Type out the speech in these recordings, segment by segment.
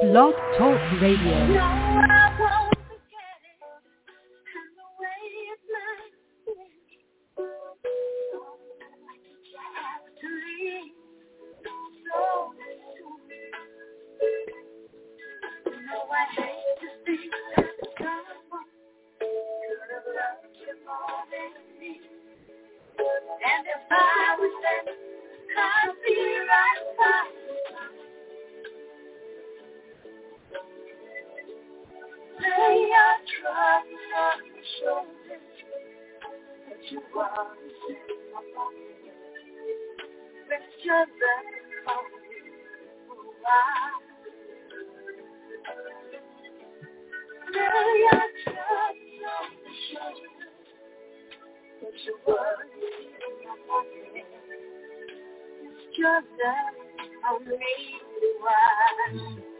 Blog Talk Radio. And if I was there, I'd be right by lay your troubles on your shoulders, but you want to sit on my head. Rest your love on me for a while. Lay your troubles on your shoulders, but you want to sit on my head. Rest your love on me for a while.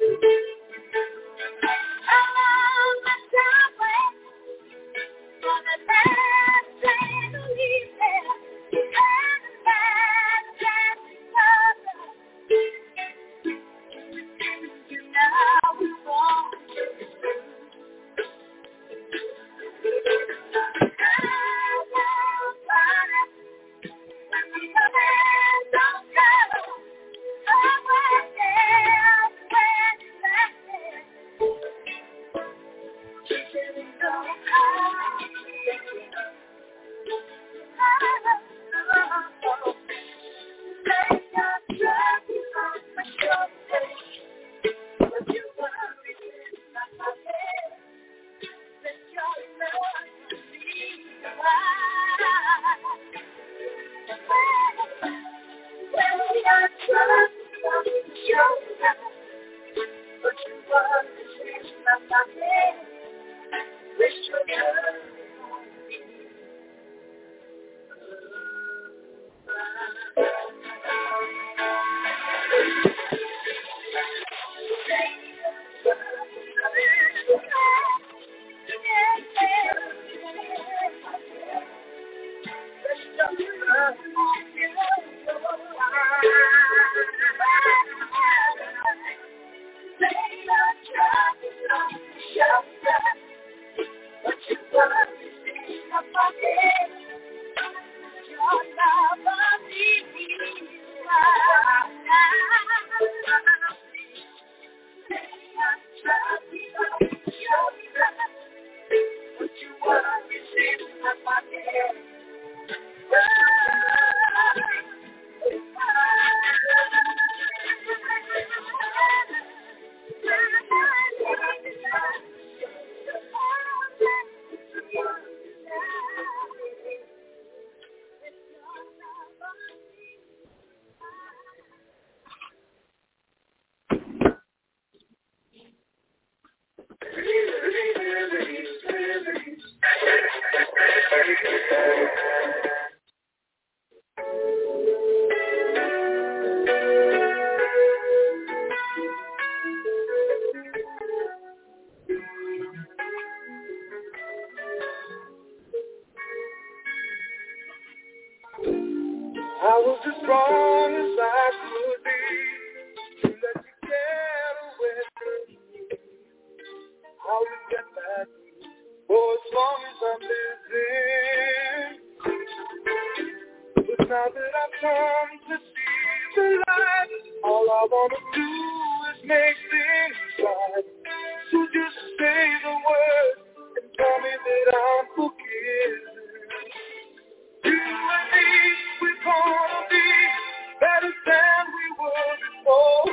I was as wrong as I could be to let you get away from me. I'll regret that for as long as I'm living. But now that I've come to see the light, all I want to do is make things right. So just say the word and tell me that I'm forgiven. You and me, we're gonna be better than we were before.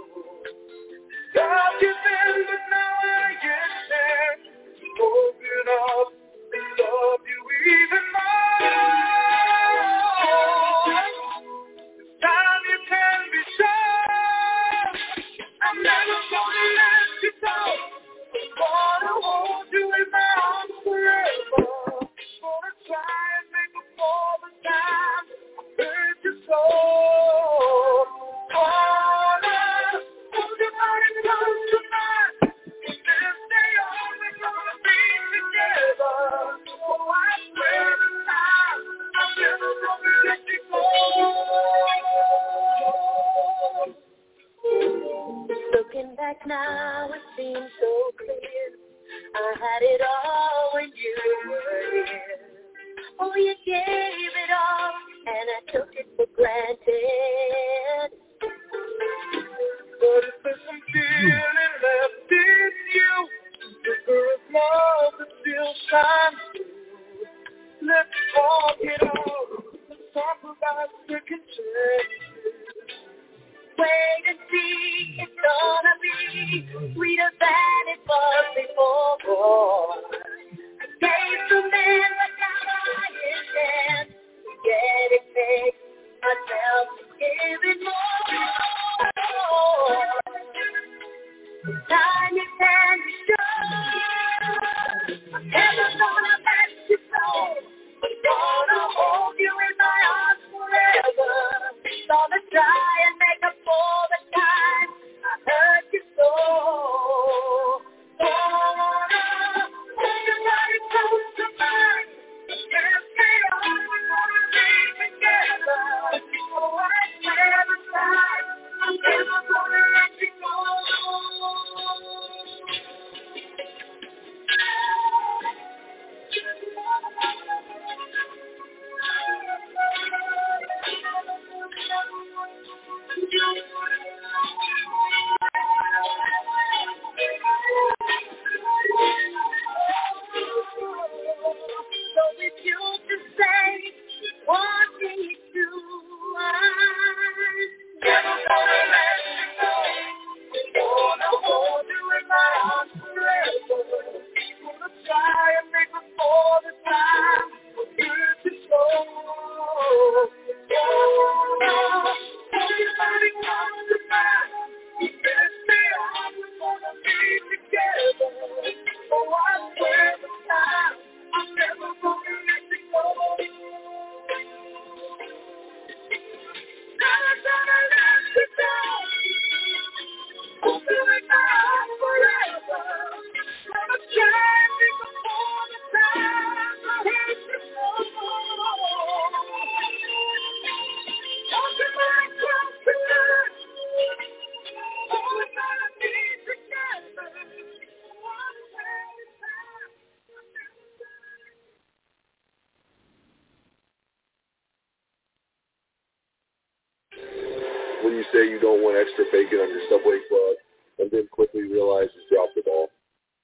God given, but now I get chance to open up and love you even more. This time you can be sure I'm never gonna let you go. I wanna hold you in my arms forever. Gonna try and make up all the time I hurt you so. Wanna hold your body close to mine. From this day on, we're gonna be together. Oh, I swear this time I'm never gonna let you go. Looking back now it seems so clear. I had it all when you were here. Oh, you gave it all, and I took it for granted. But if there's some feeling left in you, the girl's love that still shines through. Let's talk it out. Let's talk about the contention. Wait and see, it's gonna be sweeter than it was before. I gave the man what now I intend. Get it fixed, myself to give it more. Time you can be sure. I'm never gonna let you go. I'm gonna hold you in my arms forever. Gonna try and make up for the time I hurt you so. Gonna hold your body close to mine. Just stay on, we're gonna be together. Oh, I never tried. I'm never gonna let you go. So if you just say, wanting you to, I'm never gonna let you go. Gonna hold you in my arms forever. Gonna try and make up for the time we're good to go. Hold your body close to mine. Just stay on, we're gonna be together. Oh, I swear the time I'm never gonna let you go. Never gonna let you go. Hold you in my arms forever. Gonna try and make up for the time I hate you so. Hold your body close to mine. Oh, we're gonna be together. Oh, I swear the time. When you say you don't want extra bacon on your Subway club, and then quickly realize you dropped the ball.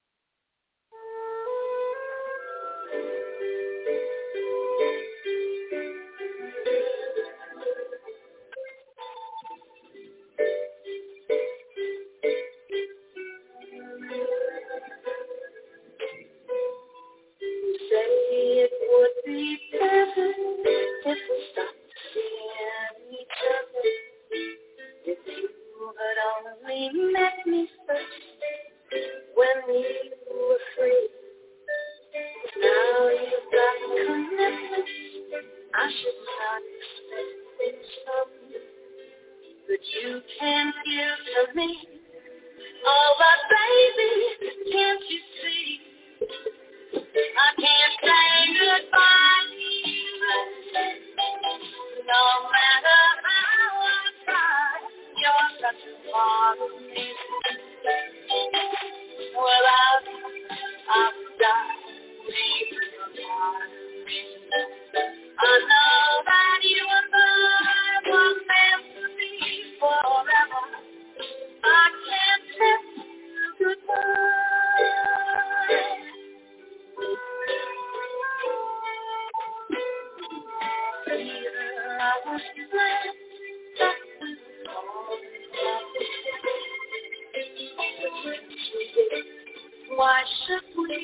Say it would be better if we stopped seeing each other. If you had only met me first when we were free. Now you've got commitments. I should not expect things from you that you can't give to me. Oh, but baby, can't you see? I can't say goodbye even. No matter how I try, you're such a part of me. Without you, I'll die leaving a part of me. I know that you and I were meant to be forever. I can't tell you goodbye. I was glad that we were all why should we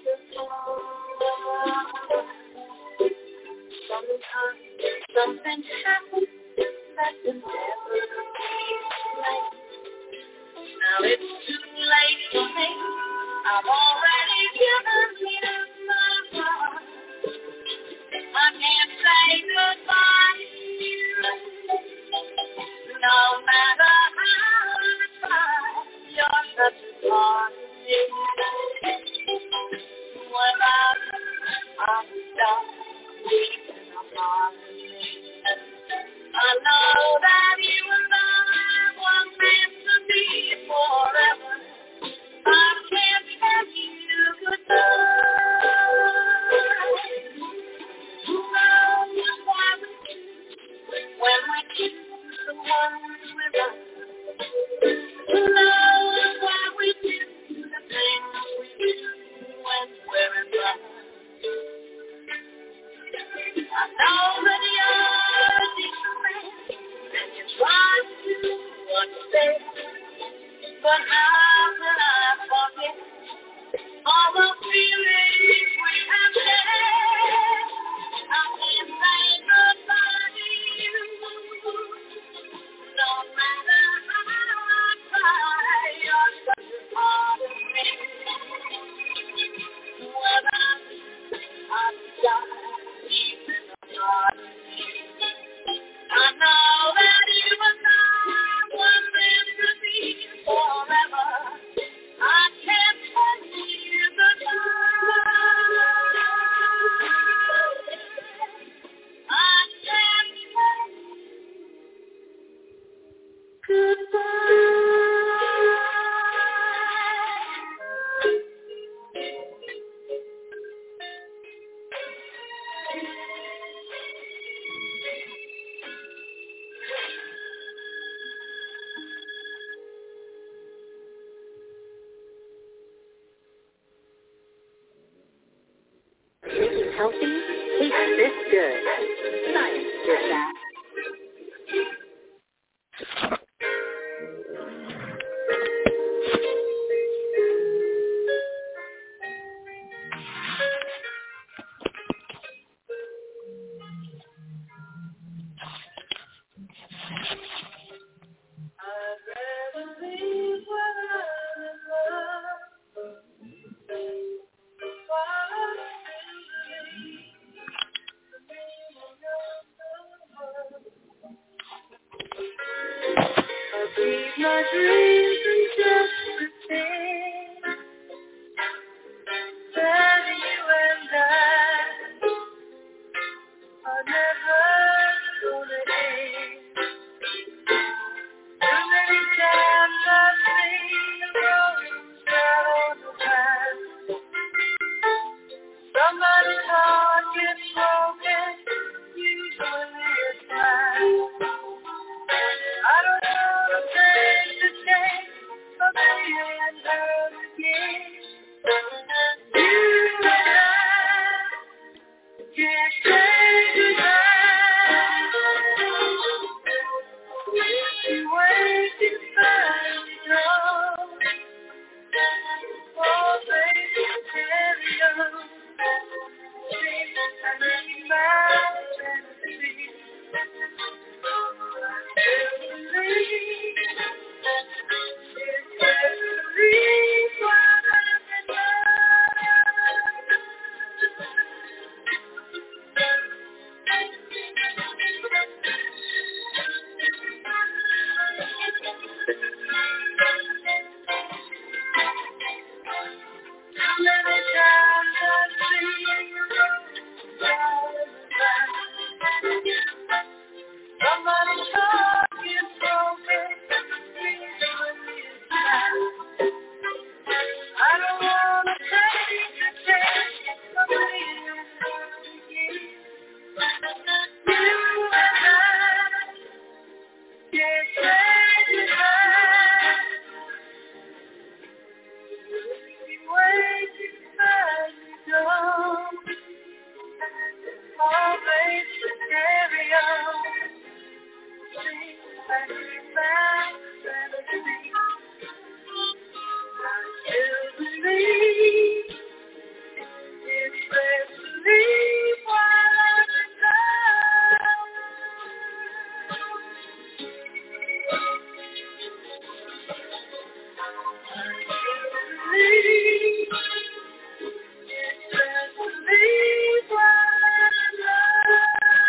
apart? Sometimes something happens that can never be right. Now it's too late for me. I've already given you my heart. I can't say goodbye to you. No matter how I try, you're such a part of me. Without you, I'm stuck leaving a part of me. I know that you and I were meant to be forever. love will I forget all the feelings we have shared. I can't say goodbye to you, no matter how I try. You're such a part of me. Whether I'm dying, even a part of me. I know that you and I were meant to be forever. I can't tell you goodbye. I can't tell you goodbye. Eating healthy tastes this good. Science did that. I'd rather leave when I'm in love. While I keep my dreams and just pretend that you and I are never gonna end. Too many times I've seen the roads out on the path. Somebody's heart gets broken, usually it's mine. I don't wanna take the chance of being hurt again. You and I can't say goodbye. If you wait inside the door, oh baby, carry on. I need my fantasy. Somebody's heart gets broken, I don't wanna take a chance of being hurt again. You and I can't say goodbye. We wait inside the door. Oh, baby, carry on. See, I need my fantasy. I still believe it's best to leave while I'm in love. I still believe it's best to leave while I'm in love.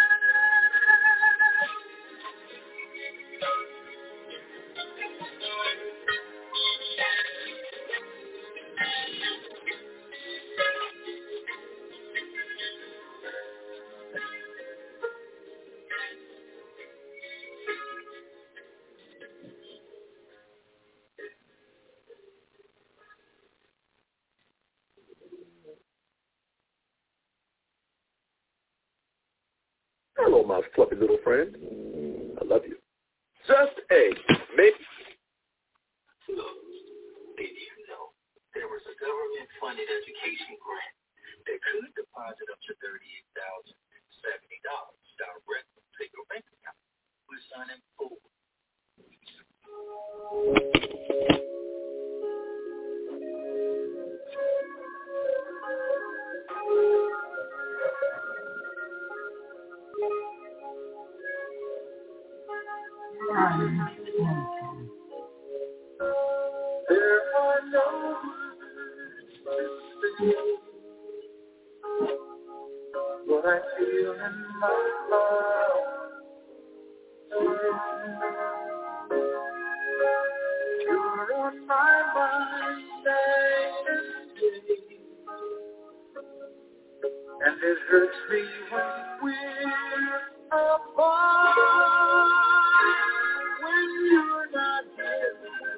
Hello, my fluffy little friend. I love you. Just a maybe. Look, did you know there was a government-funded education grant that could deposit up to $38,070 directly to your bank account with Sun and Food? no words to say. What I feel in my heart. You're on my mind night and day, and it hurts me when we're apart. When you're not here,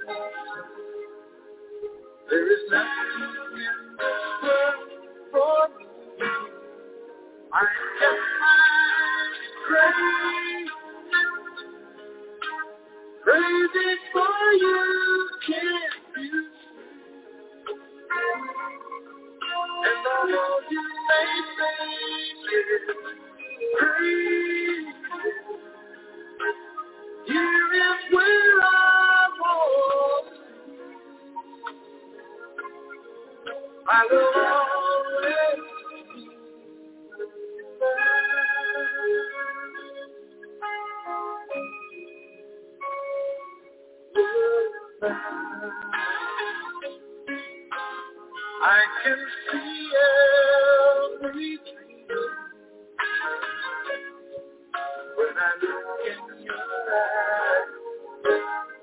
there is nothing in this world for me. I just crazy, crazy for you, can't you see? And although you may think it's crazy, here is where I want. I will always I can see every dream when I look in your eyes.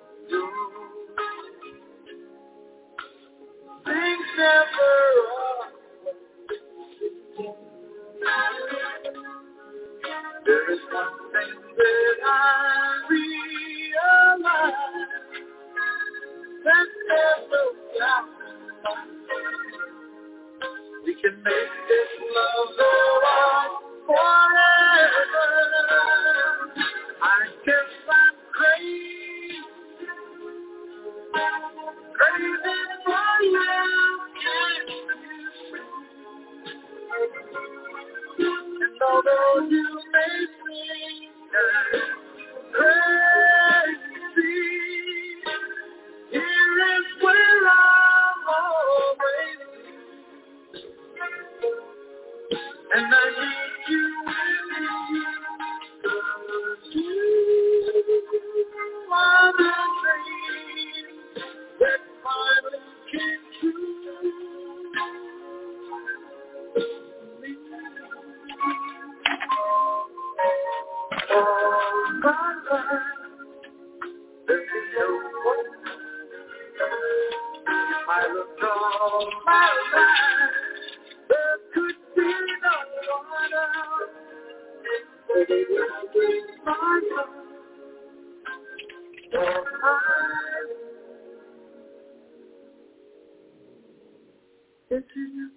Things never are. There is one thing that I realize, that there's no doubt we can make this love go on forever. I guess I'm crazy, crazy for you, can't you see? And although you may think crazy, here is where I'm always. And I need you with me. You are the dream that finally came true. All my life, there's no one. I looked all my life. There could be no one else, but it would be my love, your eyes. It's you.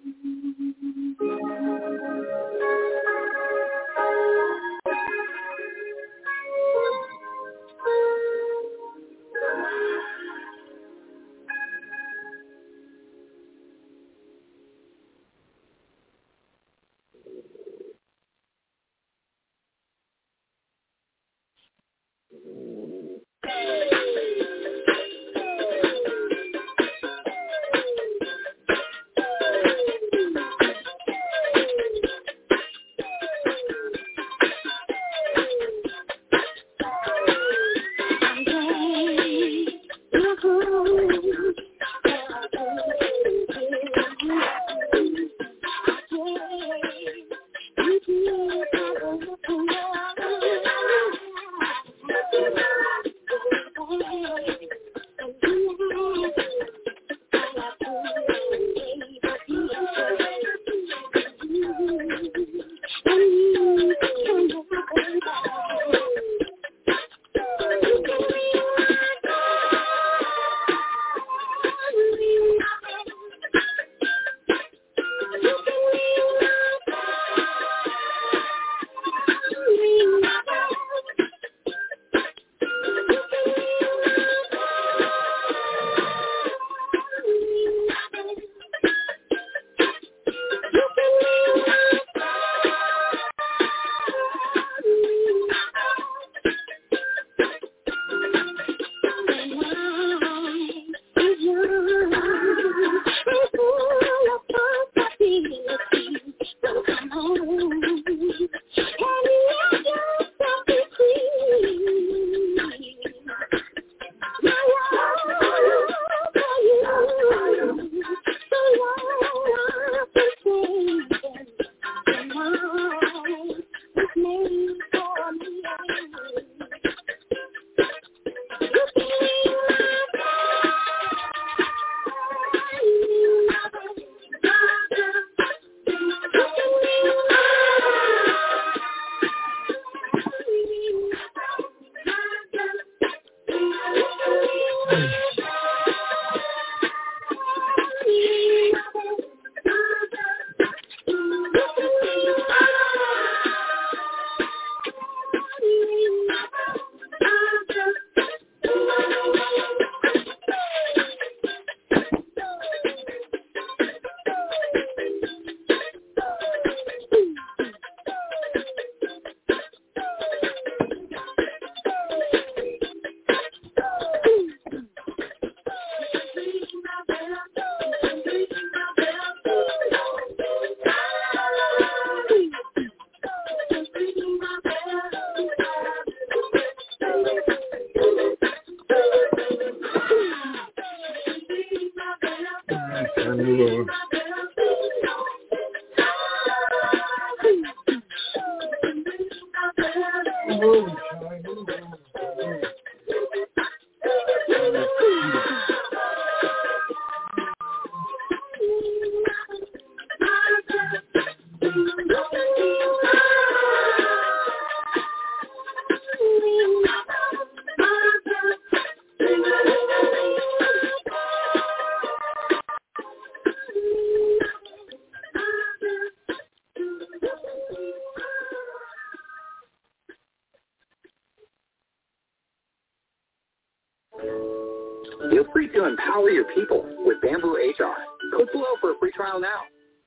Feel free to empower your people with Bamboo HR. Click below for a free trial now.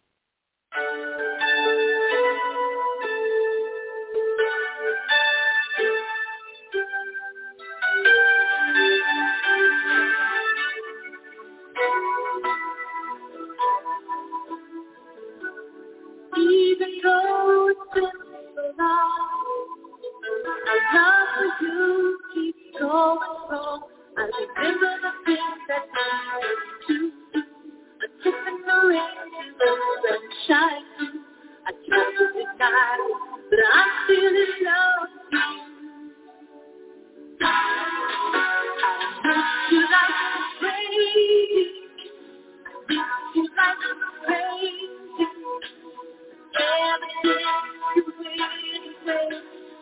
Even though it's been so long, our love for you keeps going strong. I remember the things that I used to do. I took in the rain to the sunshine too. I tried to deny, but I'm still in love with you. I miss you like crazy. I miss you like crazy. Every day you wait, every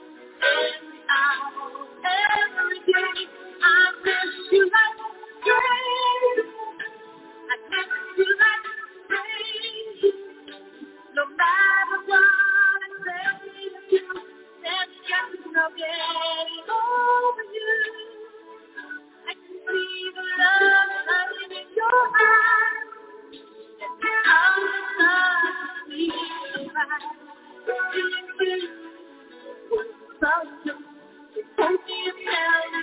hour, every day. I miss you like crazy. I miss you like crazy. No matter what I say to you, there's just no getting over you. I can see the love shining in your eyes. And all the time we cry. You was something. Hold me and tell me.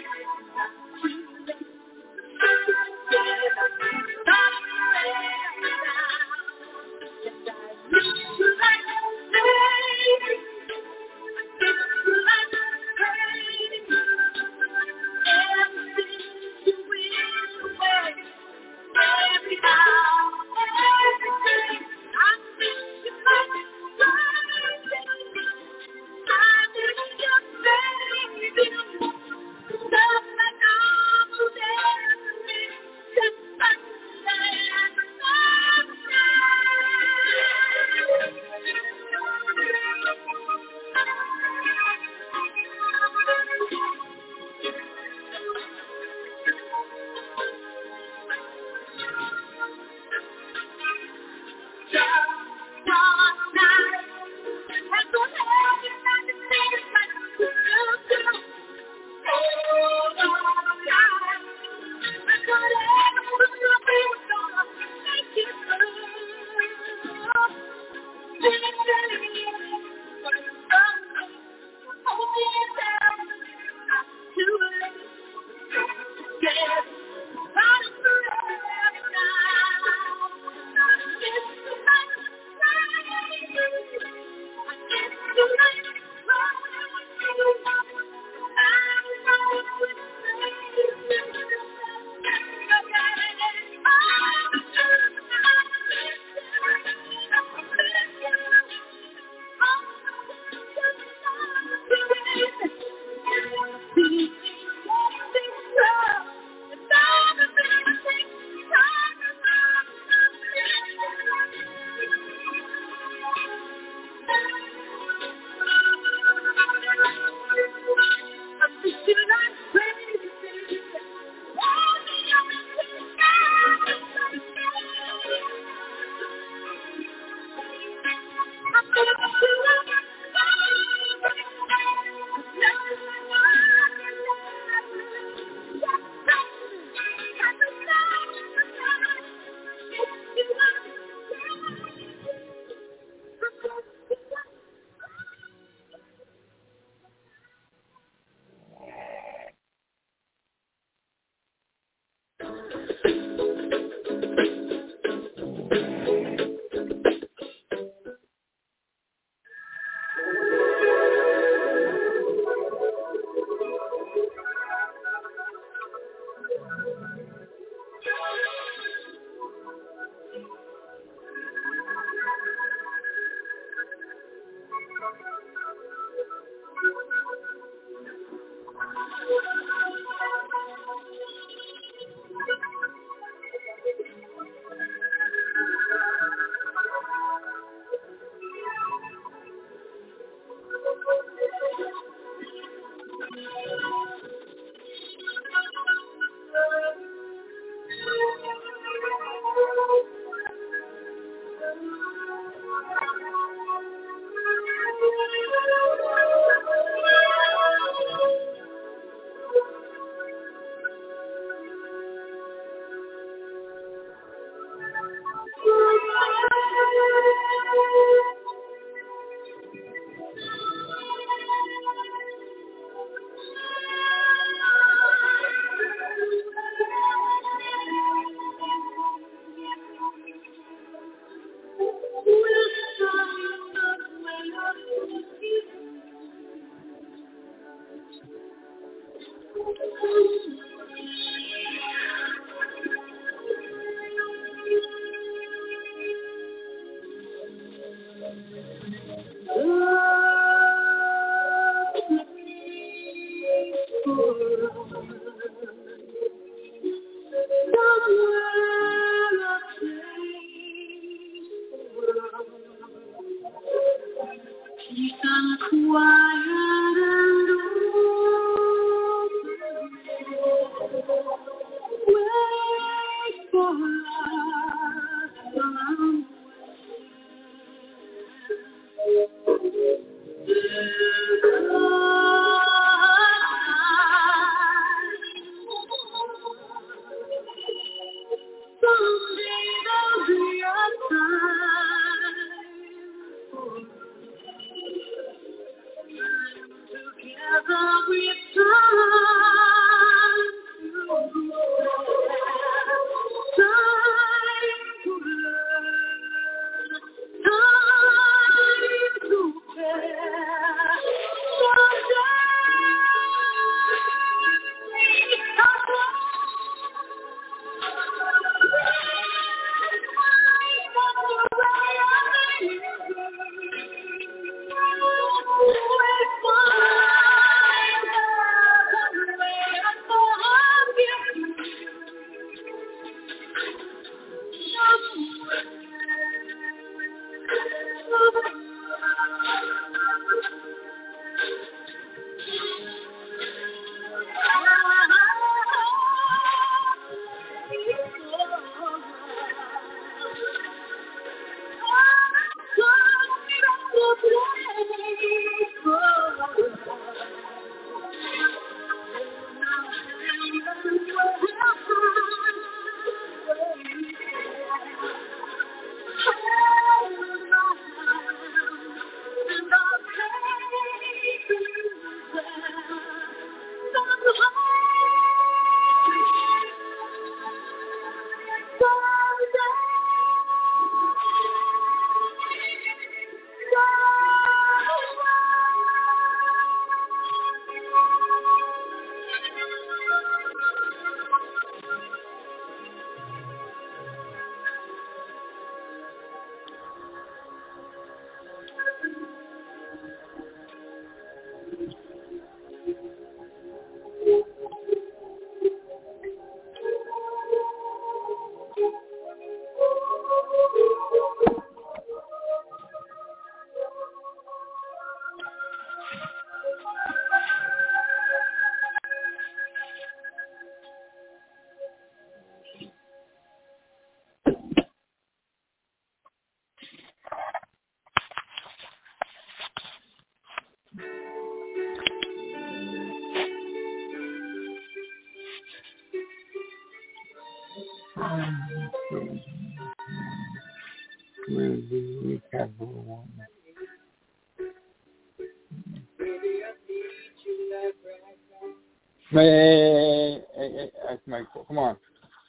Hey, Michael, come on.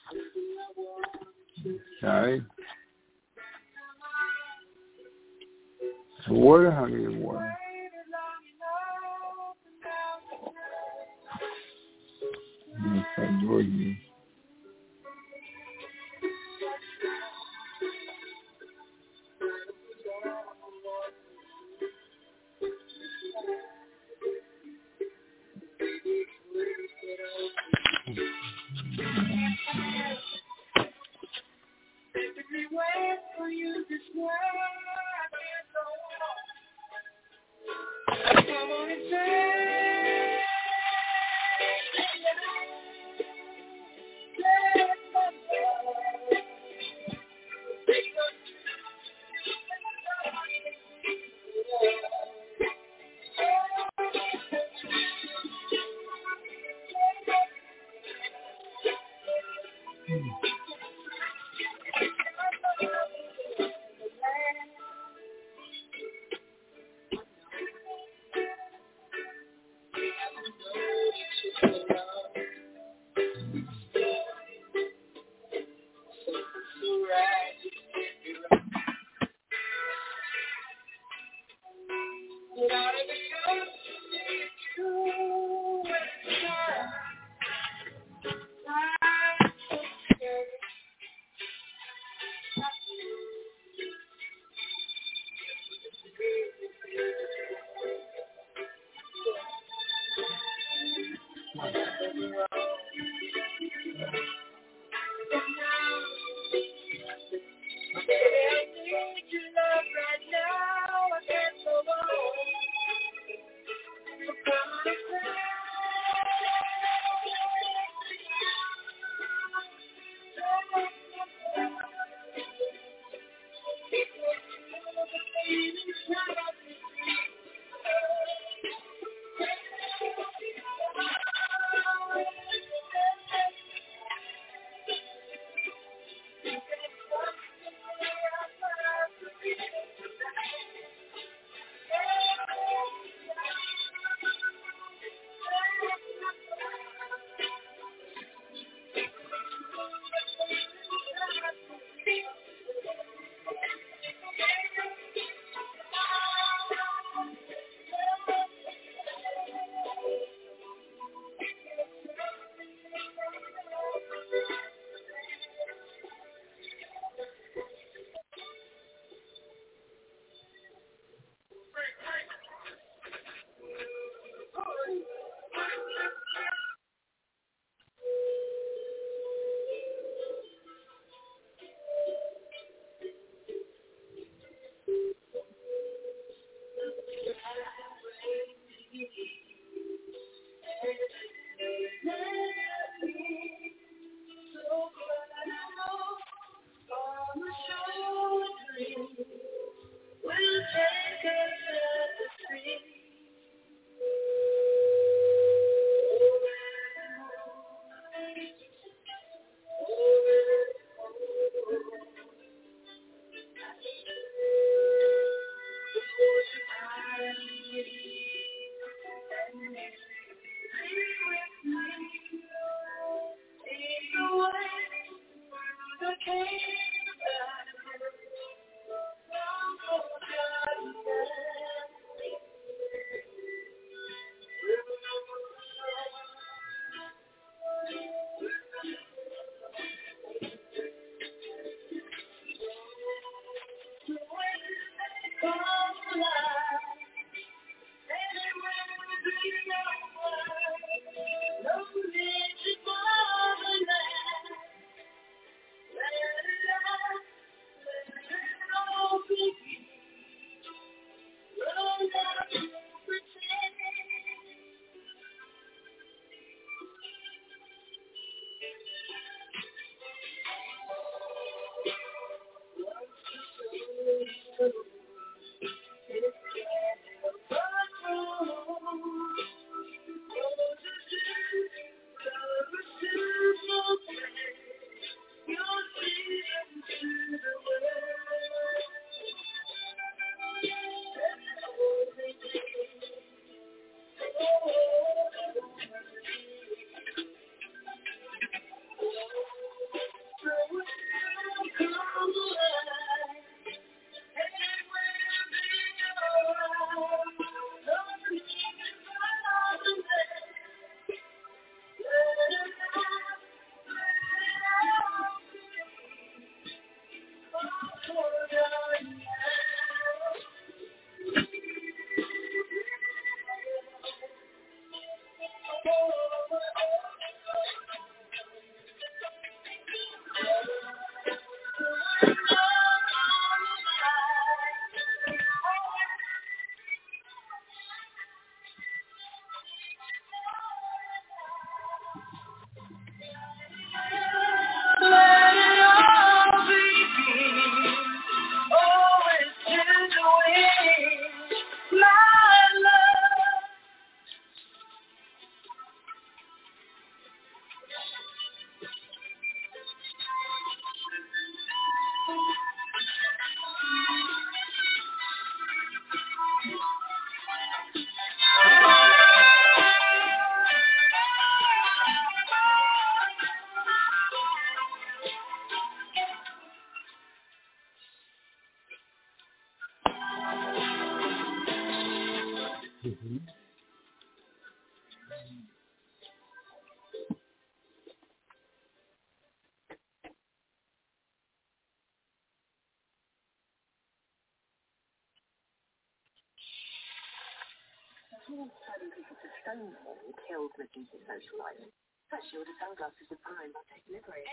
Sorry. Water, hungry water. Yes, I adore you. Stonewall kills reduces socializing. First, order sunglasses with time by taking delivery.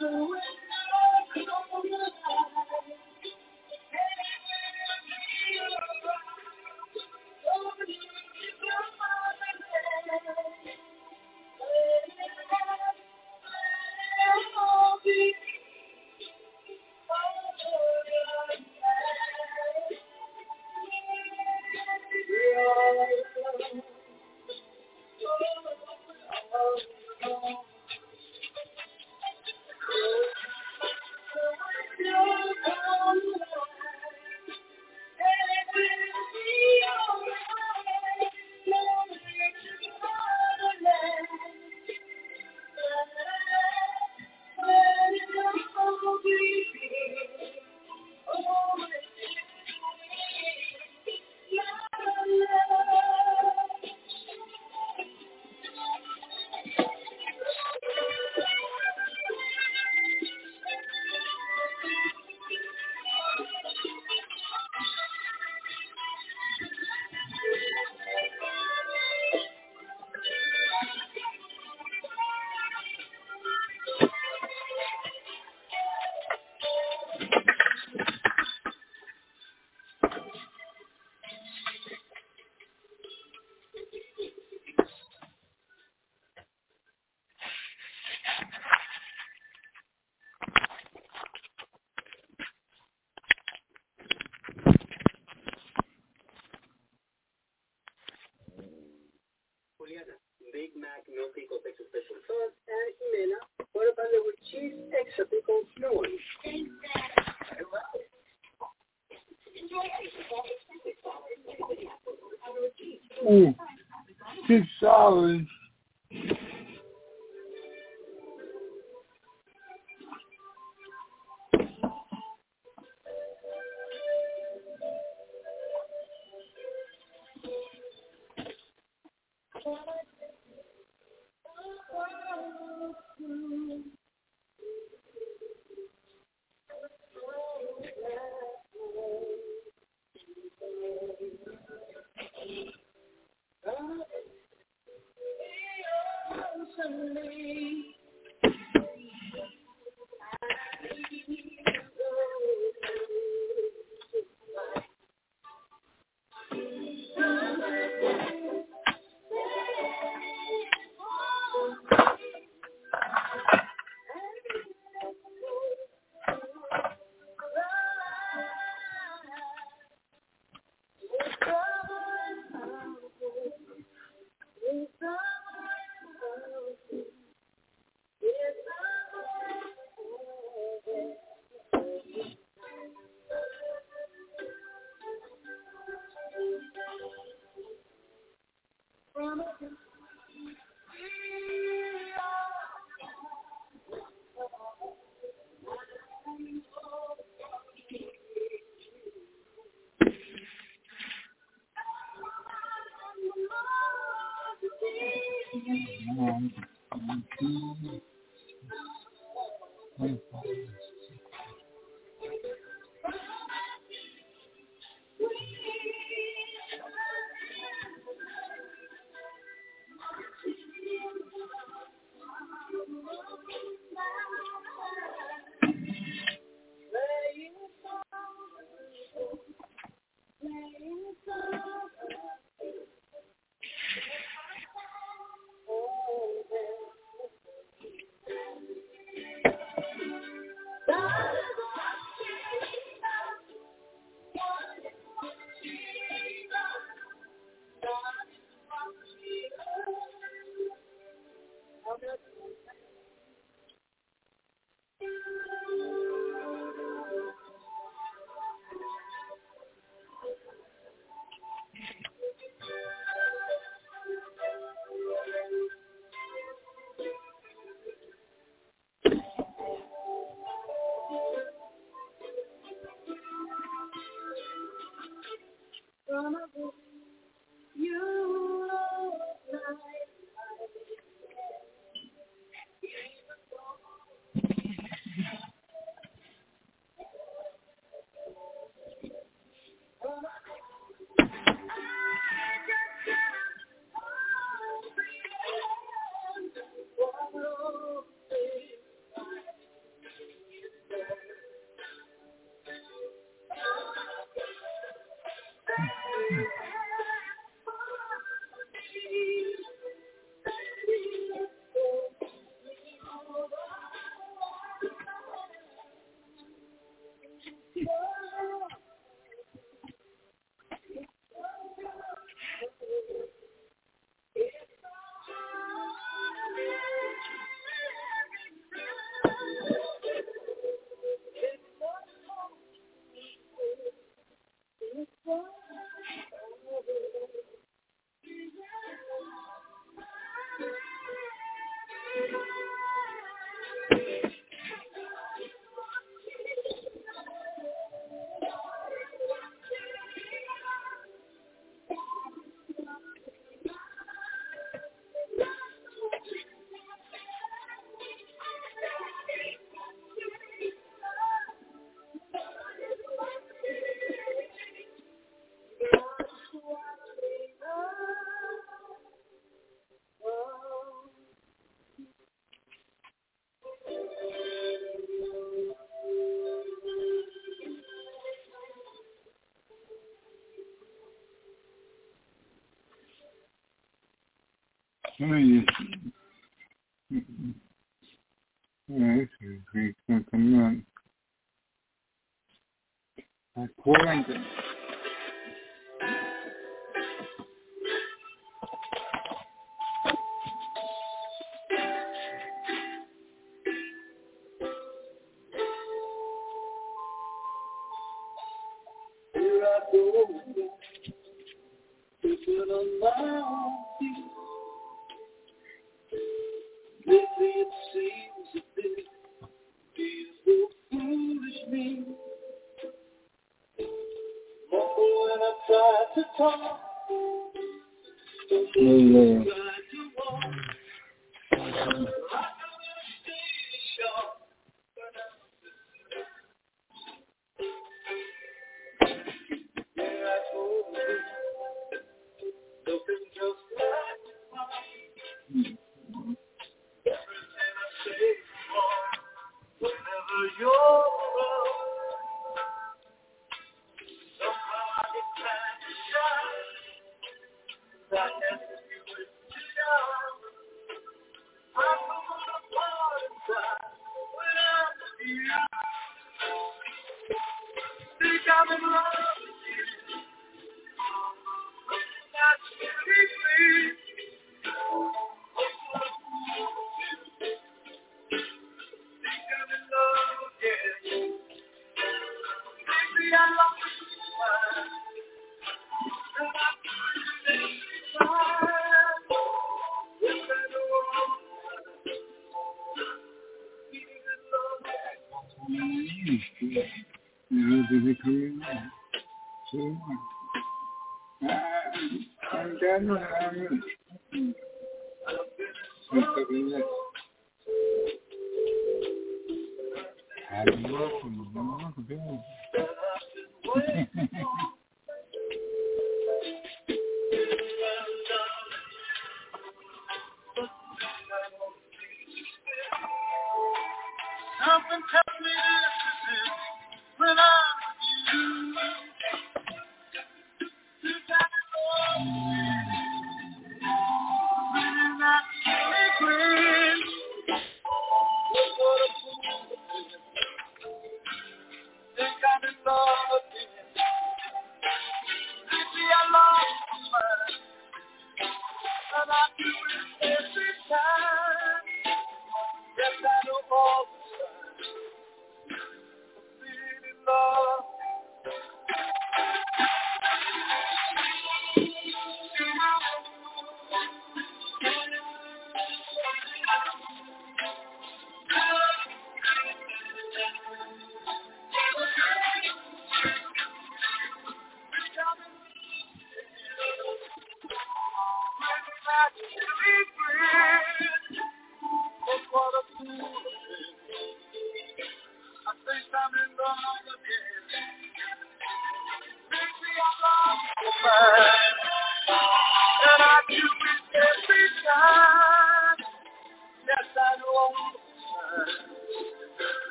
Juliana, Big Mac, no pickles, extra special sauce, and Jimena, what about it with cheese, extra pickles, no one? Ooh, cheese salad.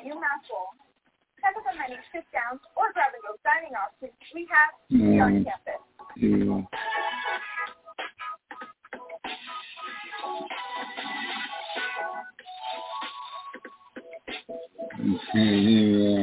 UMass Bowl. Check out the many sit-downs or grab-and-go dining options we have here on campus. Yeah. Yeah.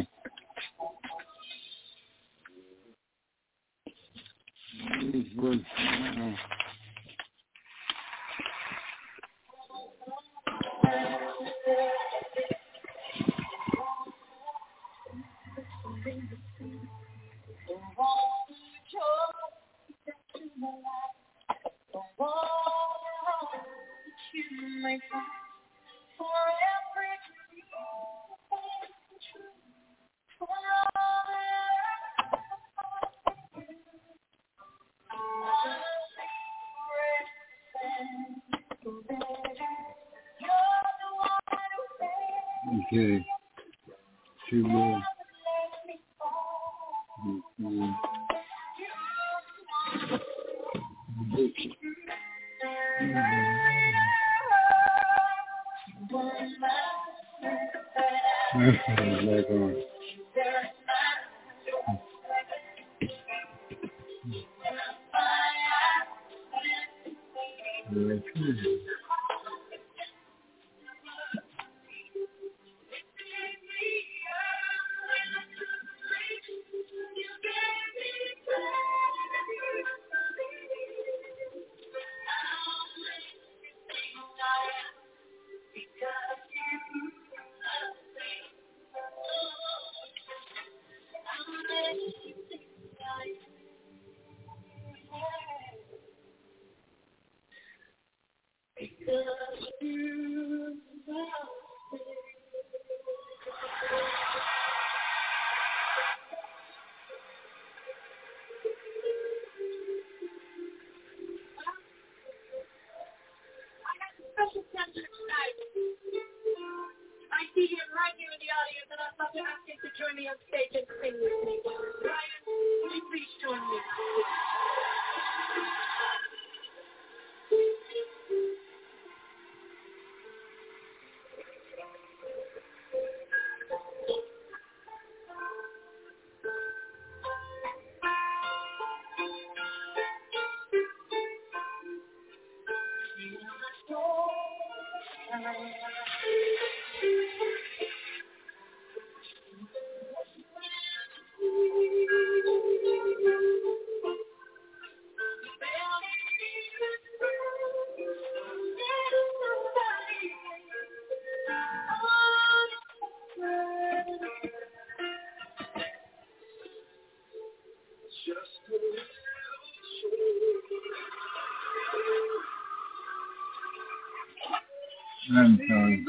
Okay. 2 more. I see him right here in the audience, and I'd love to ask him to join me on stage and sing with me. Ryan, will you please join me? I'm sorry.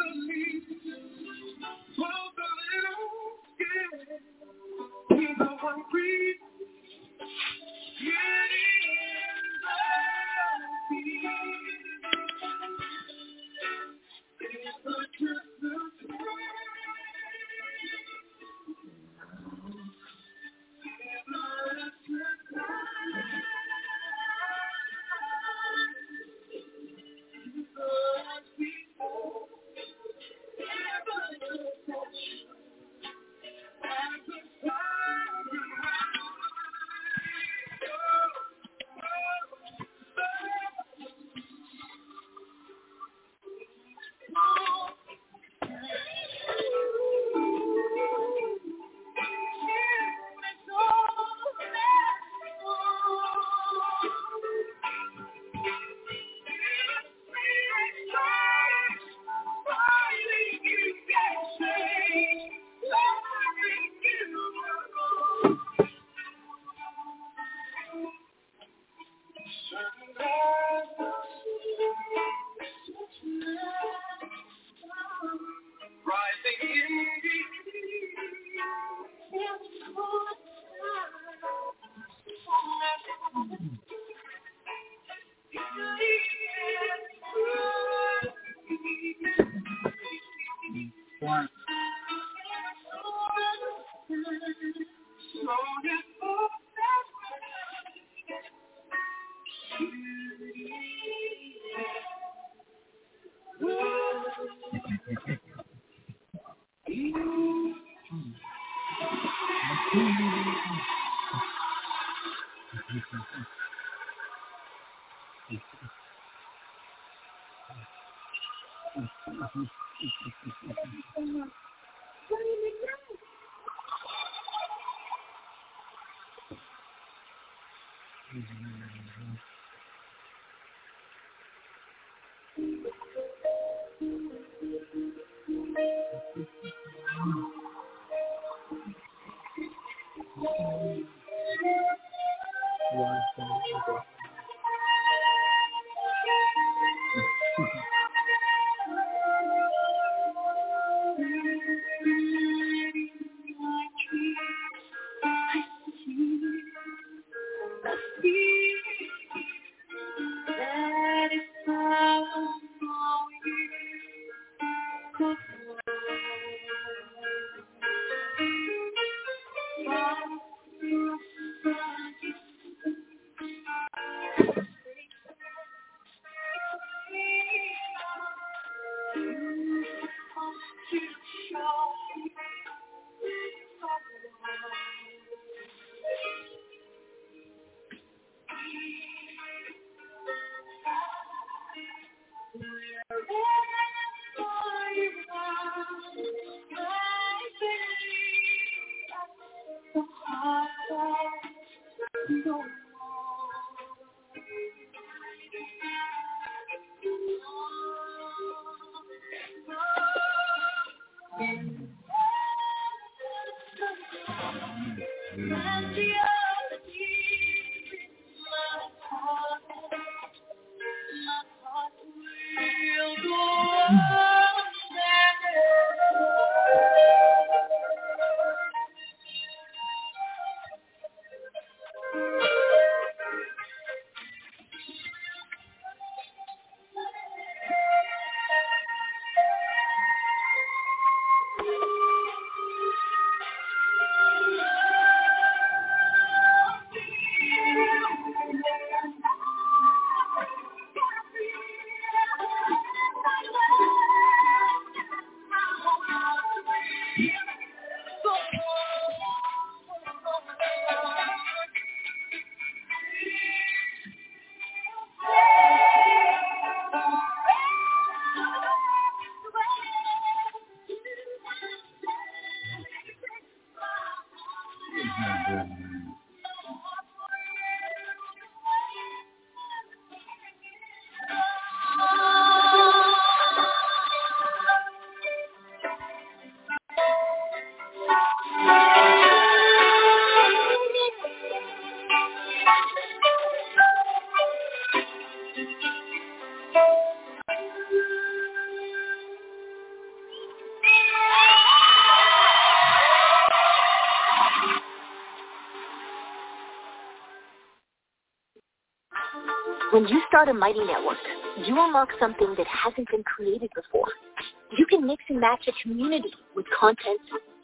When you start a Mighty Network, you unlock something that hasn't been created before. You can mix and match a community with content,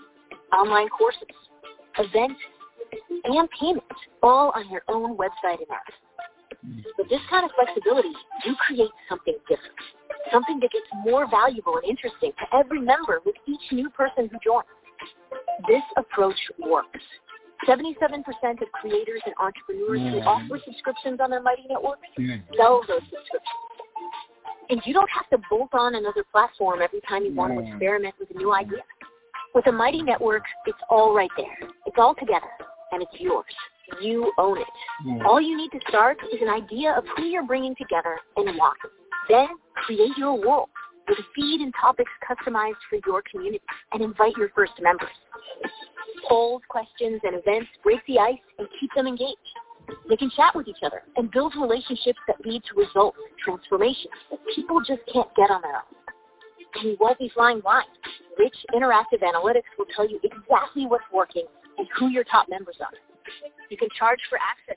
online courses, events, and payments, all on your own website and app. With this kind of flexibility, you create something different, something that gets more valuable and interesting to every member with each new person who joins. This approach works. 77% of creators and entrepreneurs who offer subscriptions on their Mighty Network sell those subscriptions. And you don't have to bolt on another platform every time you want to experiment with a new idea. With a Mighty Network, it's all right there. It's all together, and it's yours. You own it. All you need to start is an idea of who you're bringing together and why. Then create your world with a feed and topics customized for your community and invite your first members. Polls, questions, and events break the ice and keep them engaged. They can chat with each other and build relationships that lead to results, transformations that people just can't get on their own. And you won't be flying blind. Rich, interactive analytics will tell you exactly what's working and who your top members are. You can charge for access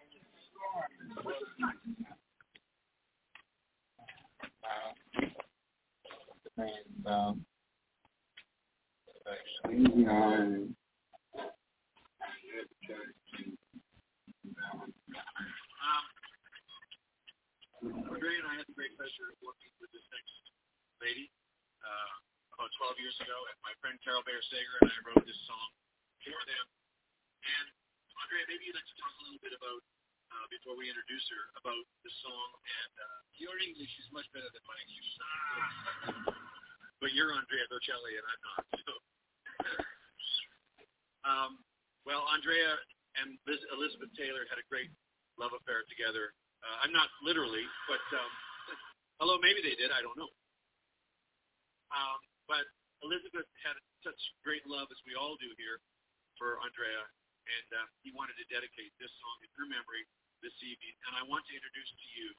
Andre and I had the great pleasure of working with this next lady about 12 years ago, and my friend Carol Bayer Sager and I wrote this song for them. And Andre, maybe you'd like to talk a little bit about before we introduce her about the song. And your English is much better than my English. But you're Andrea Bocelli and I'm not. So. Well, Andrea and Elizabeth Taylor had a great love affair together. I'm not literally, but although maybe they did, I don't know. But Elizabeth had such great love, as we all do here, for Andrea, and he wanted to dedicate this song in her memory this evening. And I want to introduce to you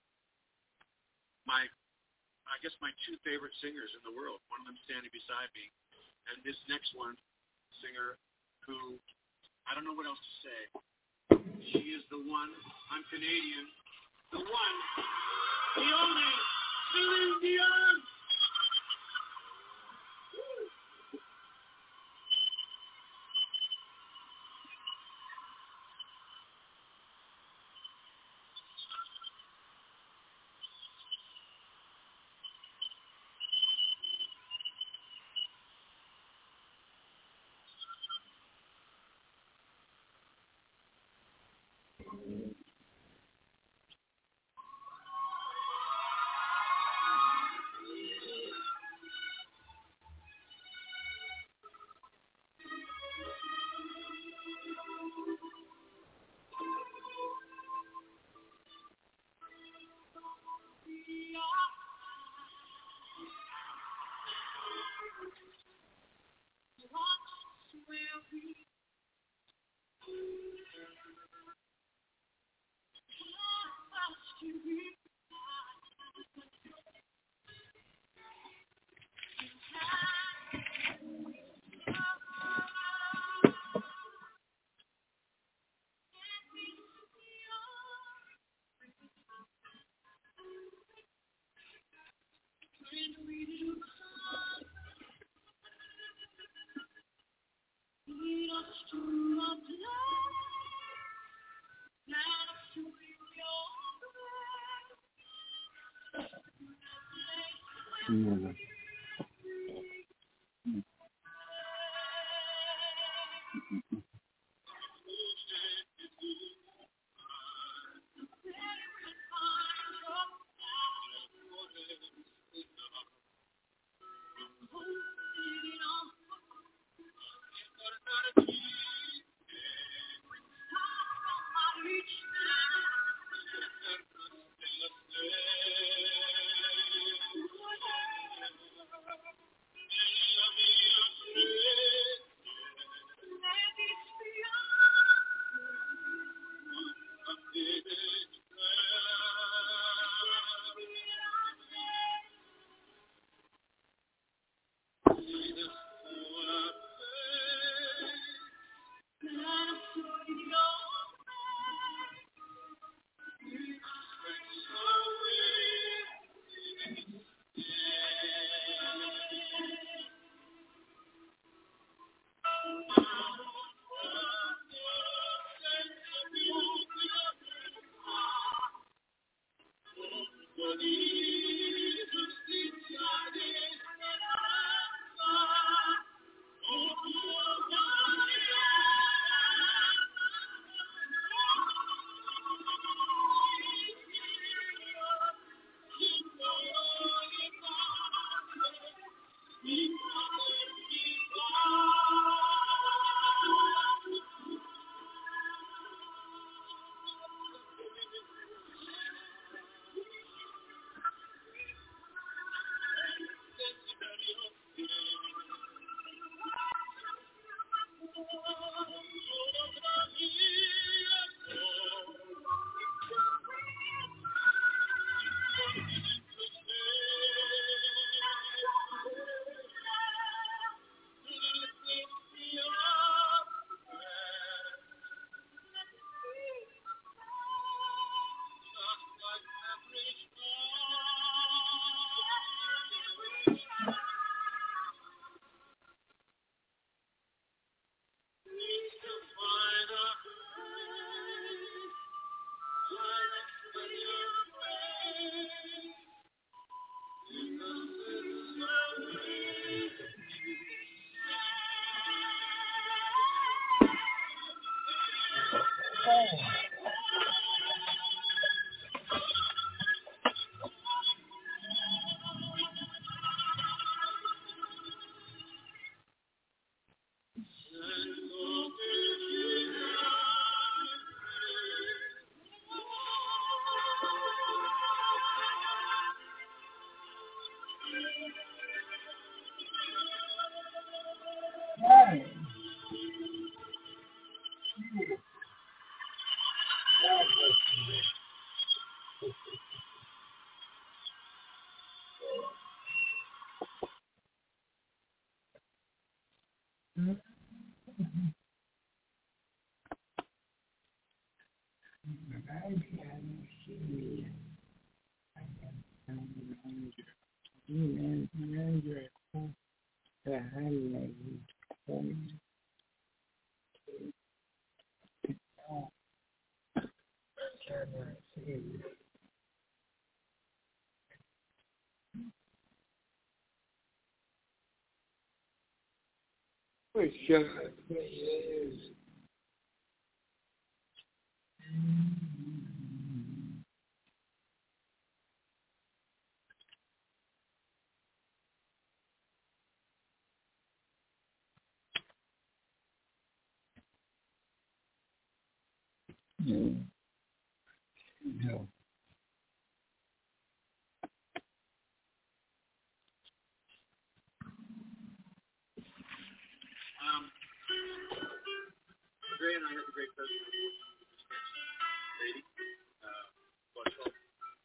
my two favorite singers in the world. One of them standing beside me, and this next one, singer who, I don't know what else to say. She is the one. I'm Canadian. The one, the only, Celine Dion. No. Ray and I had the great pleasure of working with this next lady, about 12.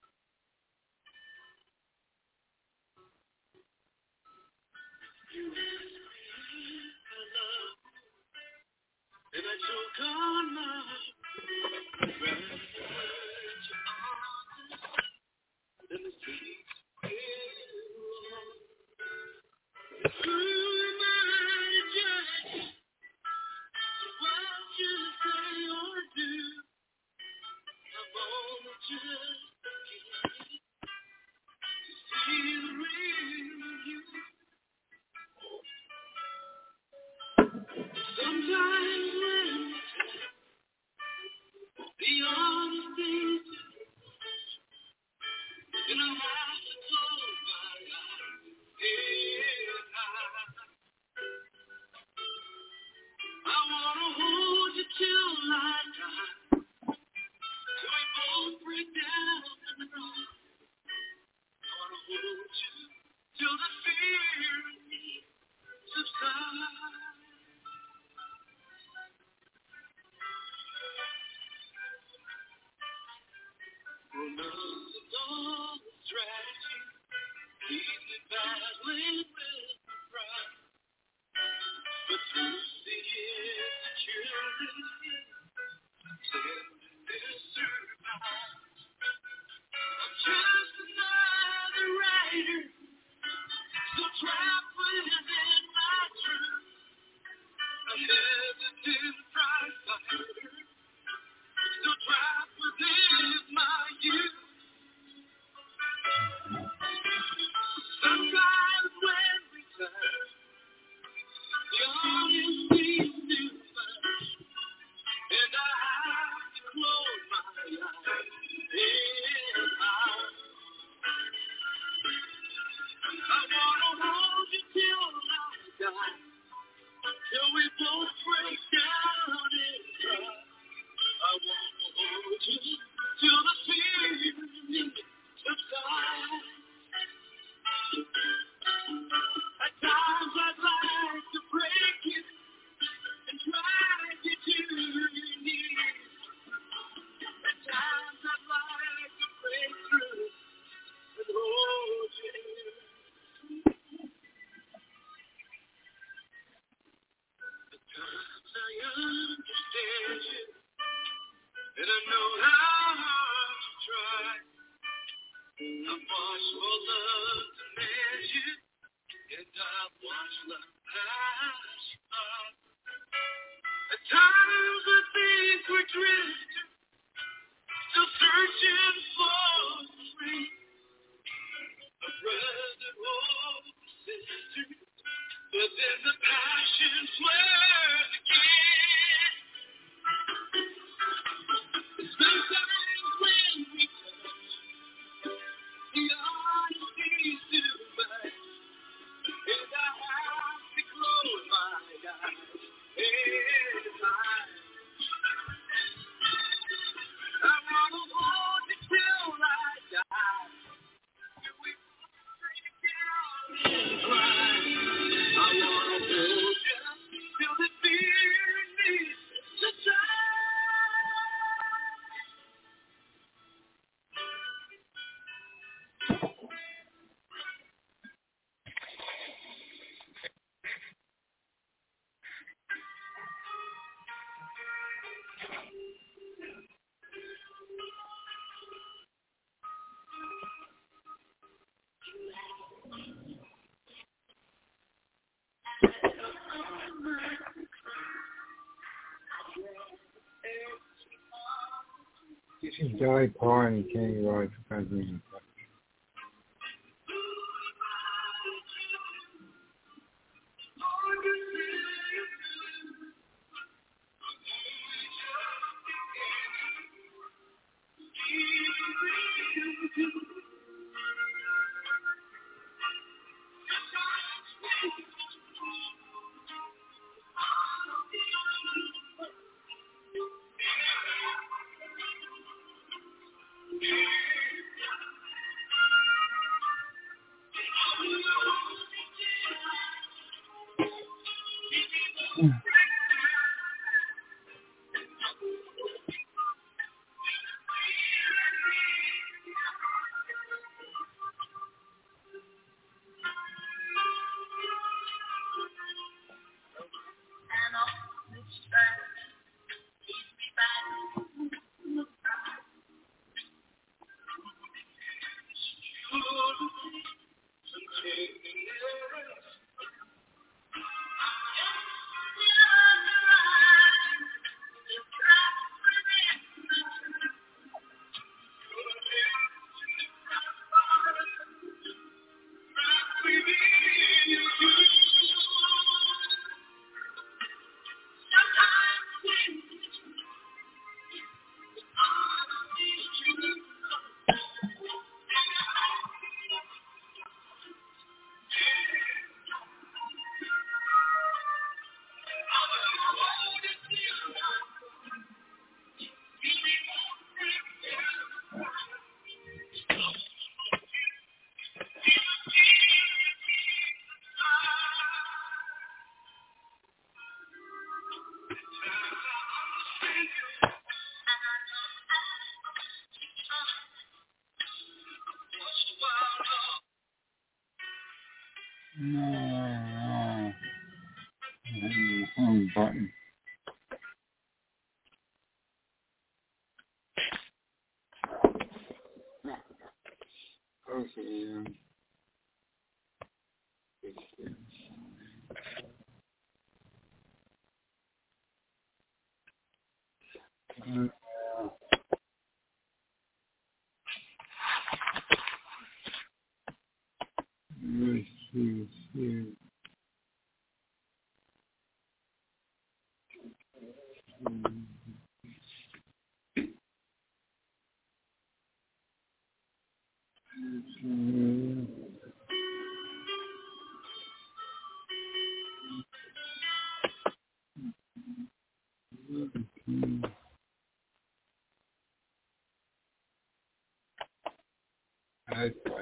And I took on my breath in the streets. Who am I to judge what you say or do? I'm only just beginning to see the real you. Sometimes when the honesty, and I have to close my eyes. I wanna hold you till I die, till we both break down and cry. I wanna hold you till the fear in me subsides. Romance is all the strategy, leaves me battling with my pride. But through the insecurity, tenderness survives. I'm just another writer, still trapped within my truth. A hesitant prize fighter, still trapped within my youth. Sometimes when we touch, the honesty's too much, and I have to close my eyes. I wanna hold you till I die, till we both break down and cry. I wanna hold you till the fear subsides. At times I'd like to break it and try to get you to your knees. At times I'd like to break through and hold you. At times I understand you, and I know how hard to try. I've watched for love to manage you, and I've watched love pass you by. At times I think we're drifting, still searching for the free, a brother or a sister, but then the passion flares again. Sometimes when we touch, the honesty's too much, and I have to close my eyes. I wanna hold you till I die, till we break down and cry. I wanna hold you She's Dolly Parton and Kenny Rogers for president. Button. Okay. That's right.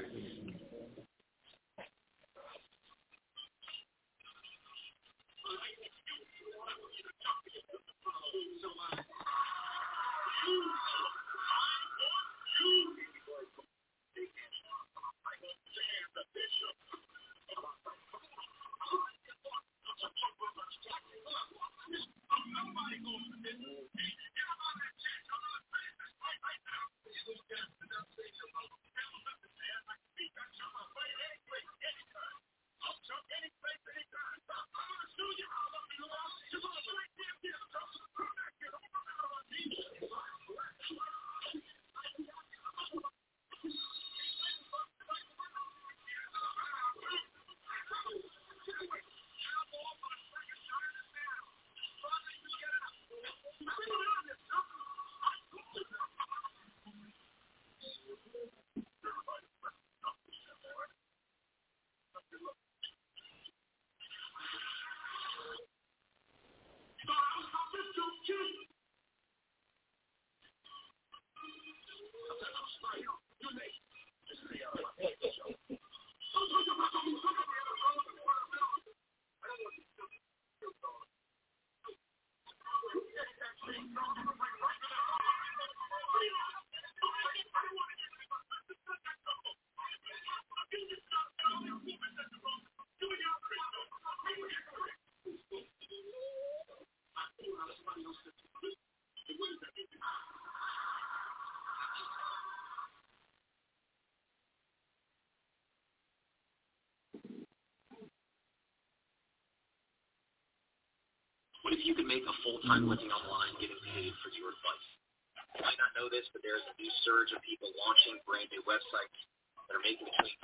What if you could make a full-time living online getting paid for your advice? might not know this, but there's a new surge of people launching brand new websites that are making between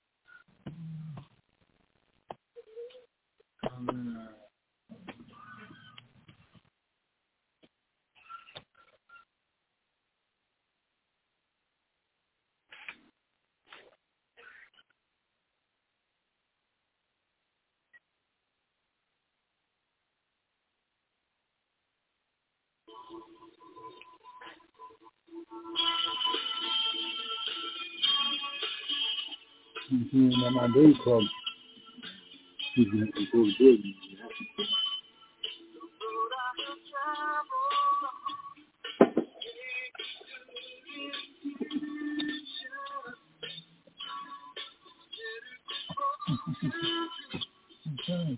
At my day club, you can go to business. Okay.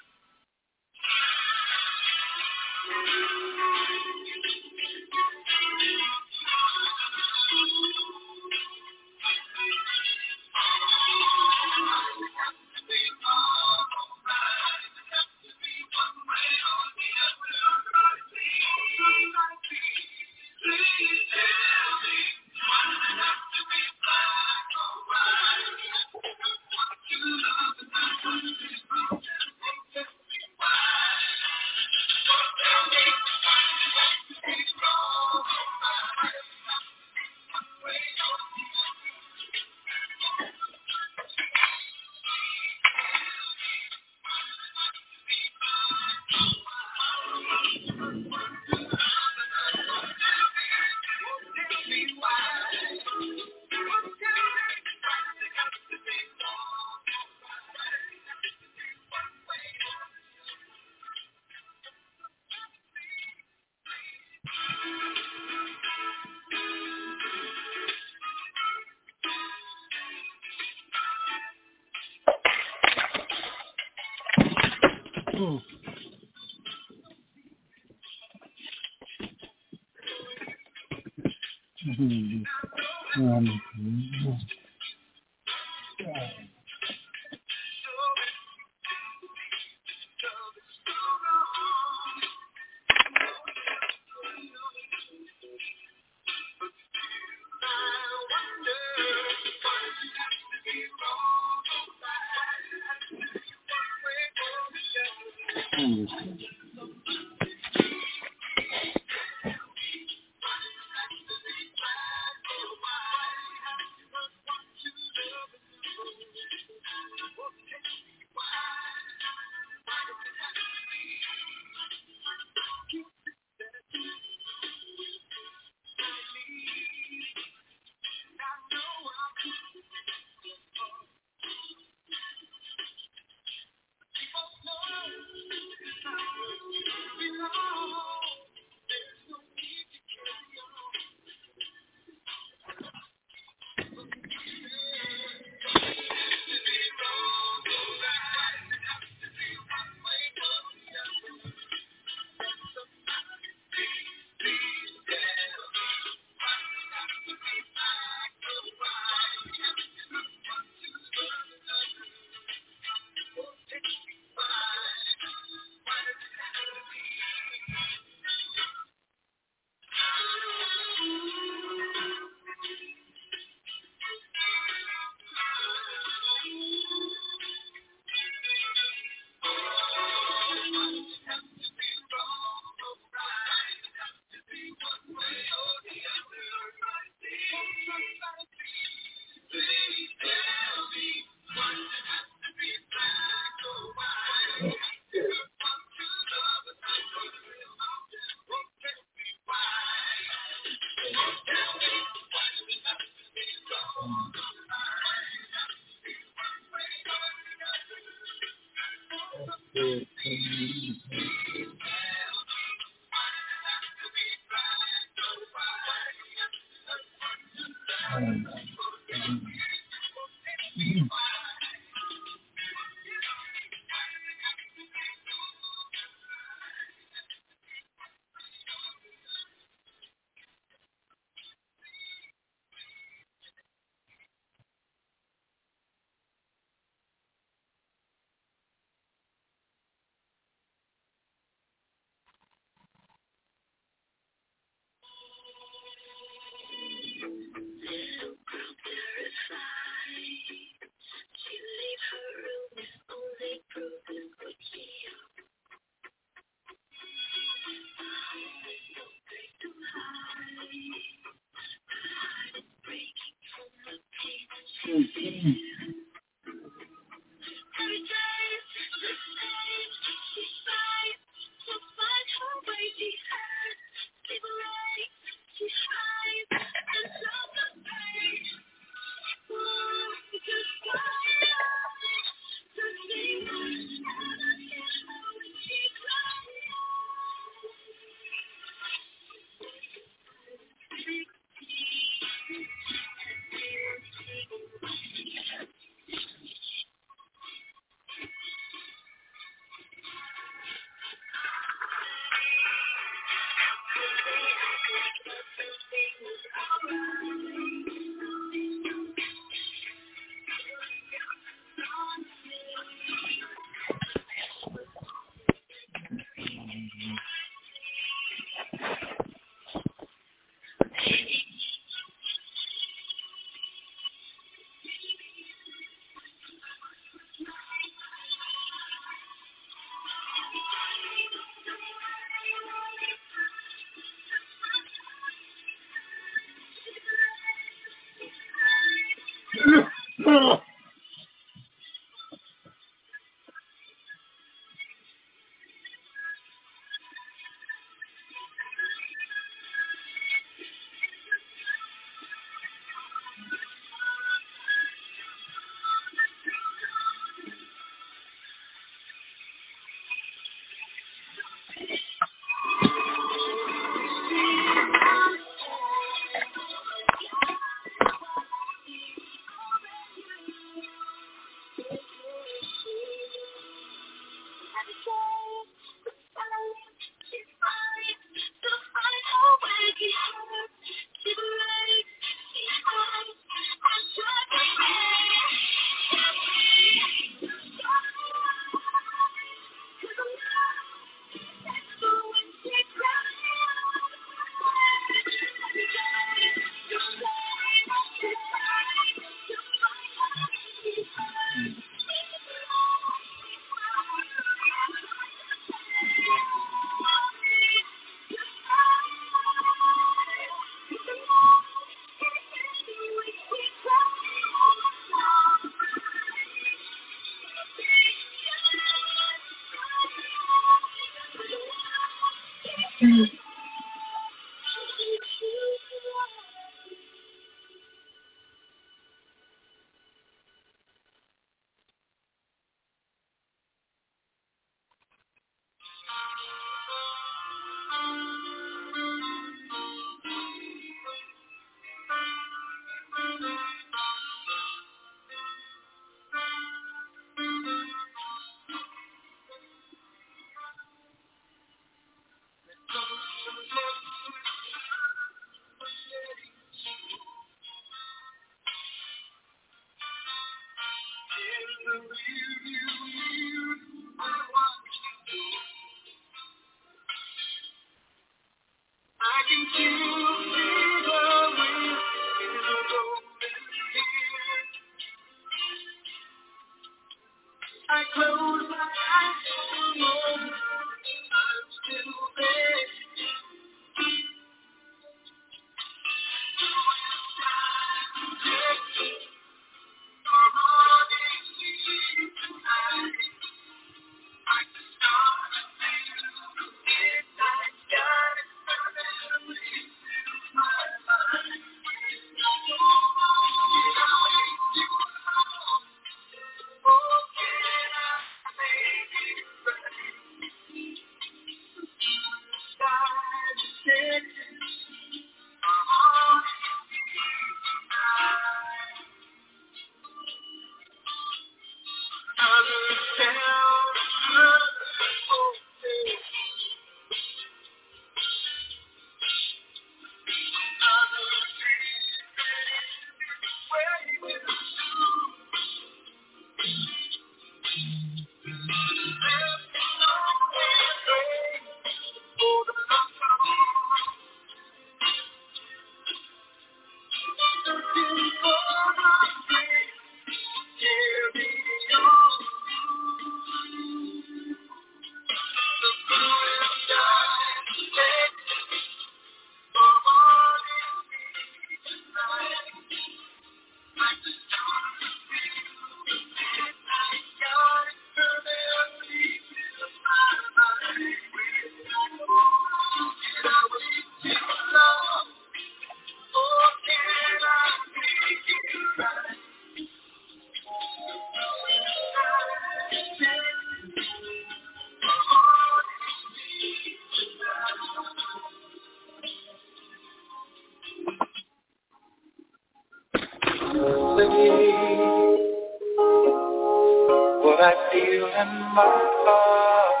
What I feel in my heart.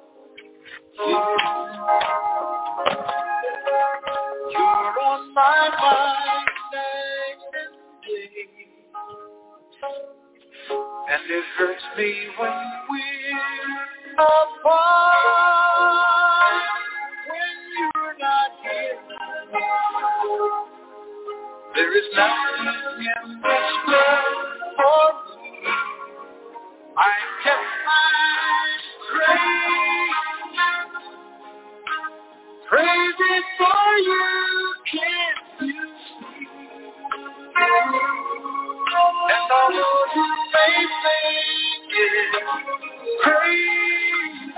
You're on my mind night and day, and it hurts me when we're apart. When you're not here, there is nothing in this world for me. I kept my crazy for you, can't you see? And although you may think it's crazy,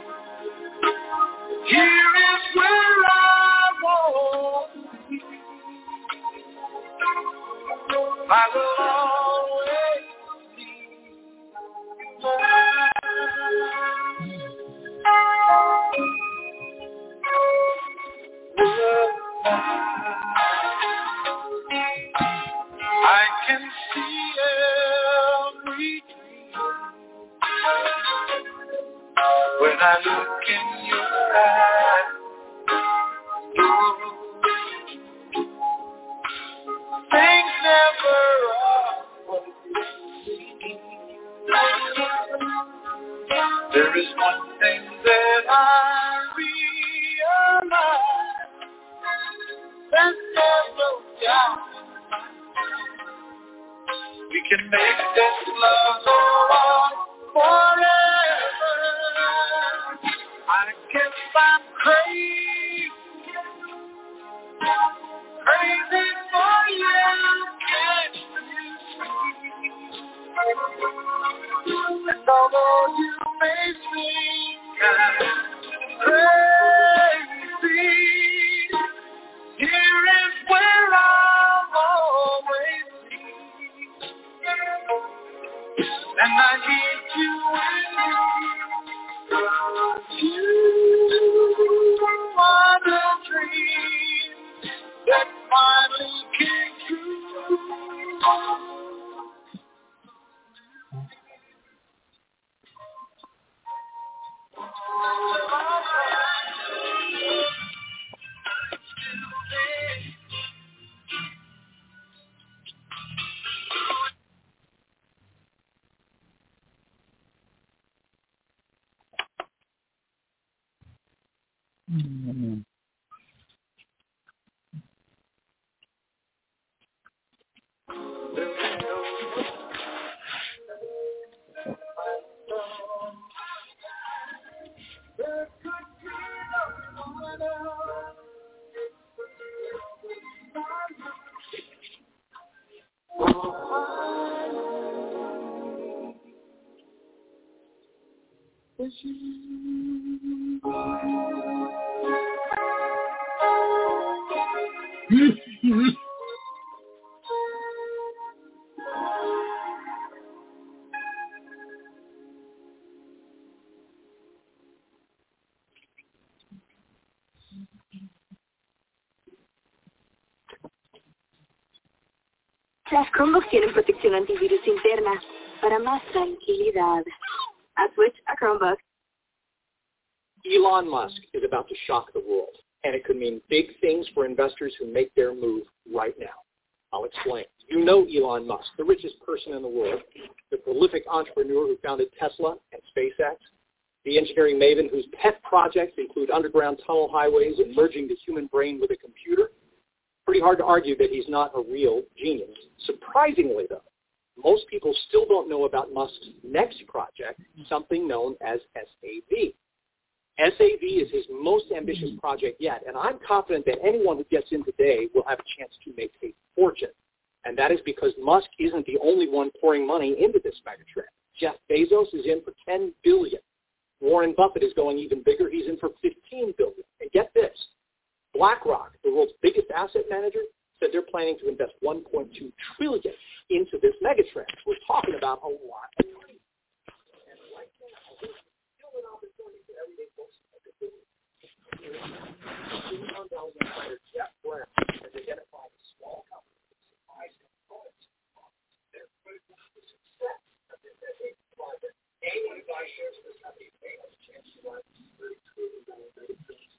here is where I want to be. I will always be mine. I can see every dream when I look in your eyes. Things never are what they seem. There is one thing that I realize, that there's no doubt we can make this love go on forever. I guess I'm crazy for you, can't you see? And although you may seem crazy, here is where I'll always be. And I need you with me. You are the dream that finally came true. Mm-hmm. Las Chromebooks tienen protección antivirus interna para más tranquilidad. I switch a Chromebook. Elon Musk is about to shock the world, and it could mean big things for investors who make their move right now. I'll explain. You know Elon Musk, the richest person in the world, the prolific entrepreneur who founded Tesla and SpaceX, the engineering maven whose pet projects include underground tunnel highways and merging the human brain with a computer. Pretty hard to argue that he's not a real genius. Surprisingly, though, most people still don't know about Musk's next project, something known as SAV. SAV is his most ambitious project yet, and I'm confident that anyone who gets in today will have a chance to make a fortune. And that is because Musk isn't the only one pouring money into this megatrend. Jeff Bezos is in for $10 billion. Warren Buffett is going even bigger. He's in for $15 billion. And get this, BlackRock, the world's biggest asset manager, said they're planning to invest $1.2 trillion into this megatrend. We're talking about a lot of money. And right now, there's still an opportunity for everyday folks to make a difference. Jeff Brown has identified a small company with surprise components. They're critical to the success of this SAP project. Anyone who buys shares of this company may have a chance to run $30 trillion megatrends.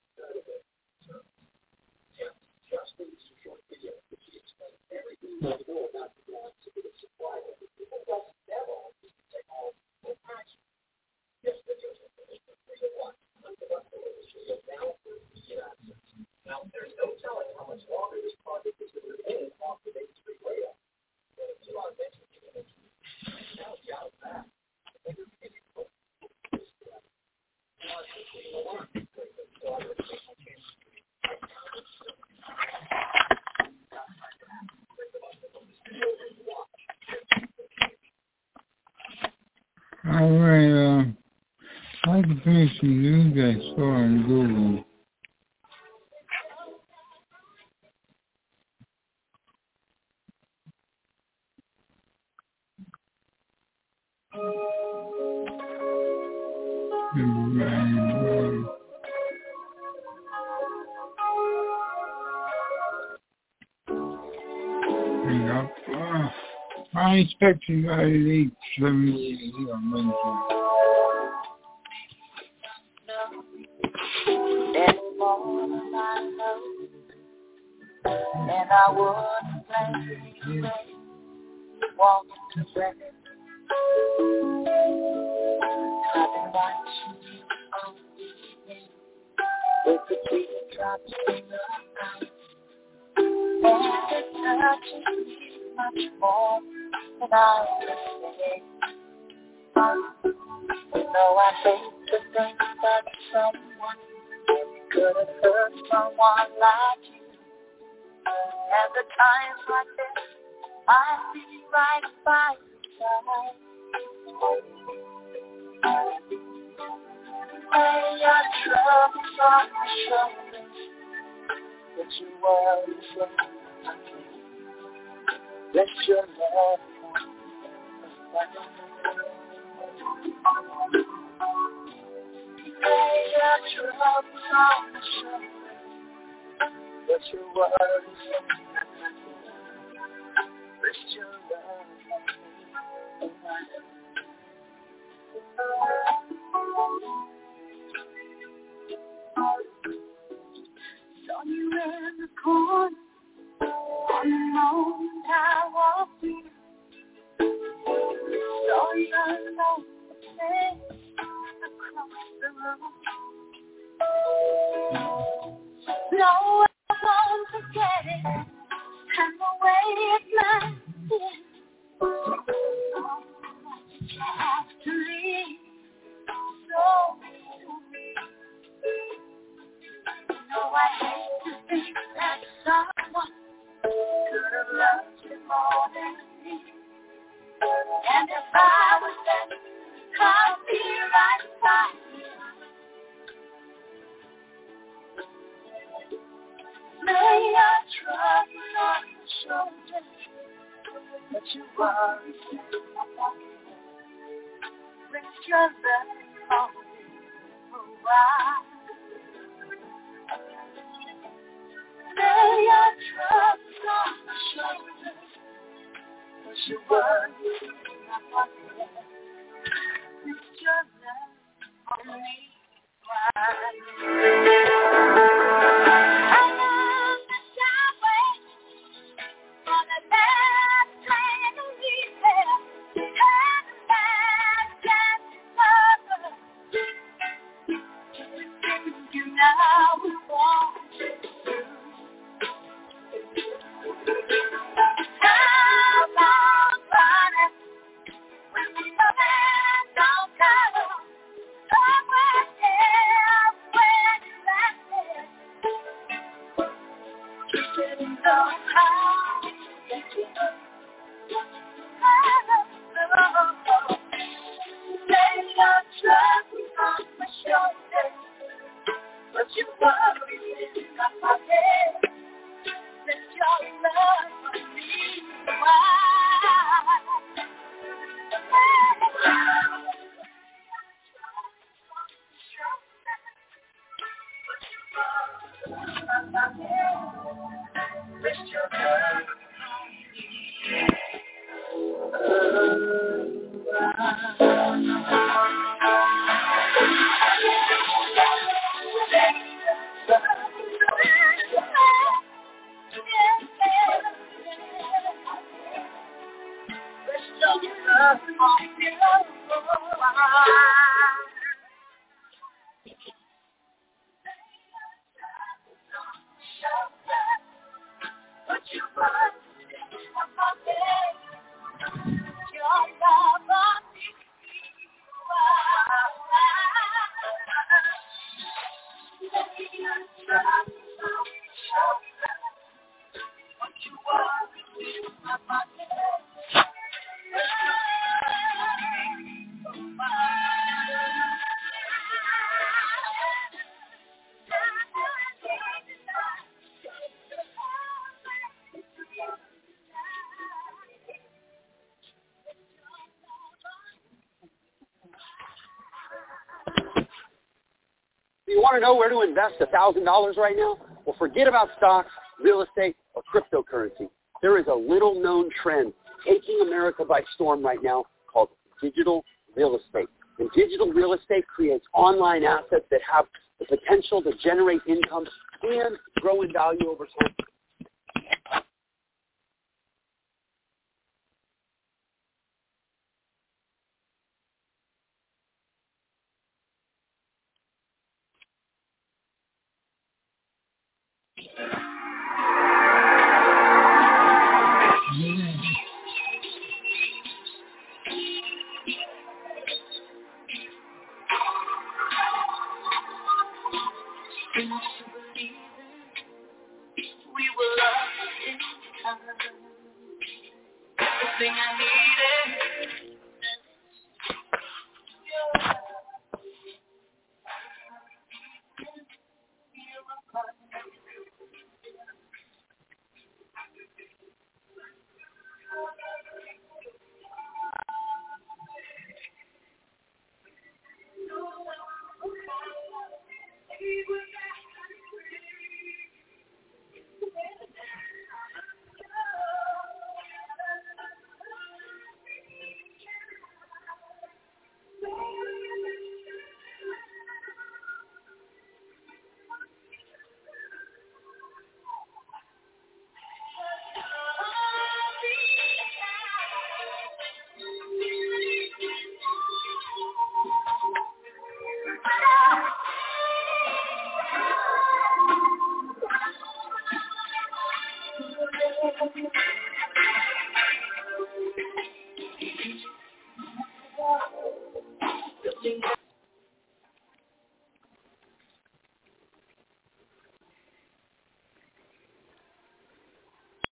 Just in this short video, which he explained everything you know about the balance of the supply of the people doesn't demo this technology in action. Yes, videos are finished for 3 to 1. Unproductive is now for immediate access. Now, there's no telling how much longer this project is going to remain off the Main Street radar. But if Elon mentioned it, now it's out of that. I think we're beginning to put this together. Now, it's just being alarmed because the daughter of the chance to Alright, I can finish some news I saw on Google. I expect you guys to eat 7 on Wednesday. and I wouldn't blame you. Walk to bed. I've been watching you all evening with the teardrops in your eyes, and it touches me much more than I would say. You know I hate to think that someone could have hurt someone like you. And the times like this, I'll be right by your side. Lay your troubles on my shoulders, but you worry for nothing. Let your love lay your troubles on my shoulders, but you worry for nothing. Let your love saw you in the corner, on the moment I walked in. Saw you alone, across the room. No, I won't forget it, and the way it meant it. You have to leave, so no, I hate to think that someone could have loved you more than me. And if I was there, I'd be right by you. Lay your troubles on your shoulders, but you worry about me. Rest your love on me for a while. Lay your troubles on my shoulders, but you worry about me. Rest your love on me for a while. I love the subway on the last train to leave there, and the last chance to cover. Just you now we want to do. How about running when the sun don't come? Somewhere there, where you left it. Didn't know how to get you up. Lay your troubles on my shoulders, but you worry about my head. Let your love for me wide. Rest your love but you want your love on me. You want to know where to invest $1,000 right now? Well, forget about stocks, real estate, or cryptocurrency. There is a little-known trend taking America by storm right now called digital real estate. And digital real estate creates online assets that have the potential to generate income and grow in value over time. emotion.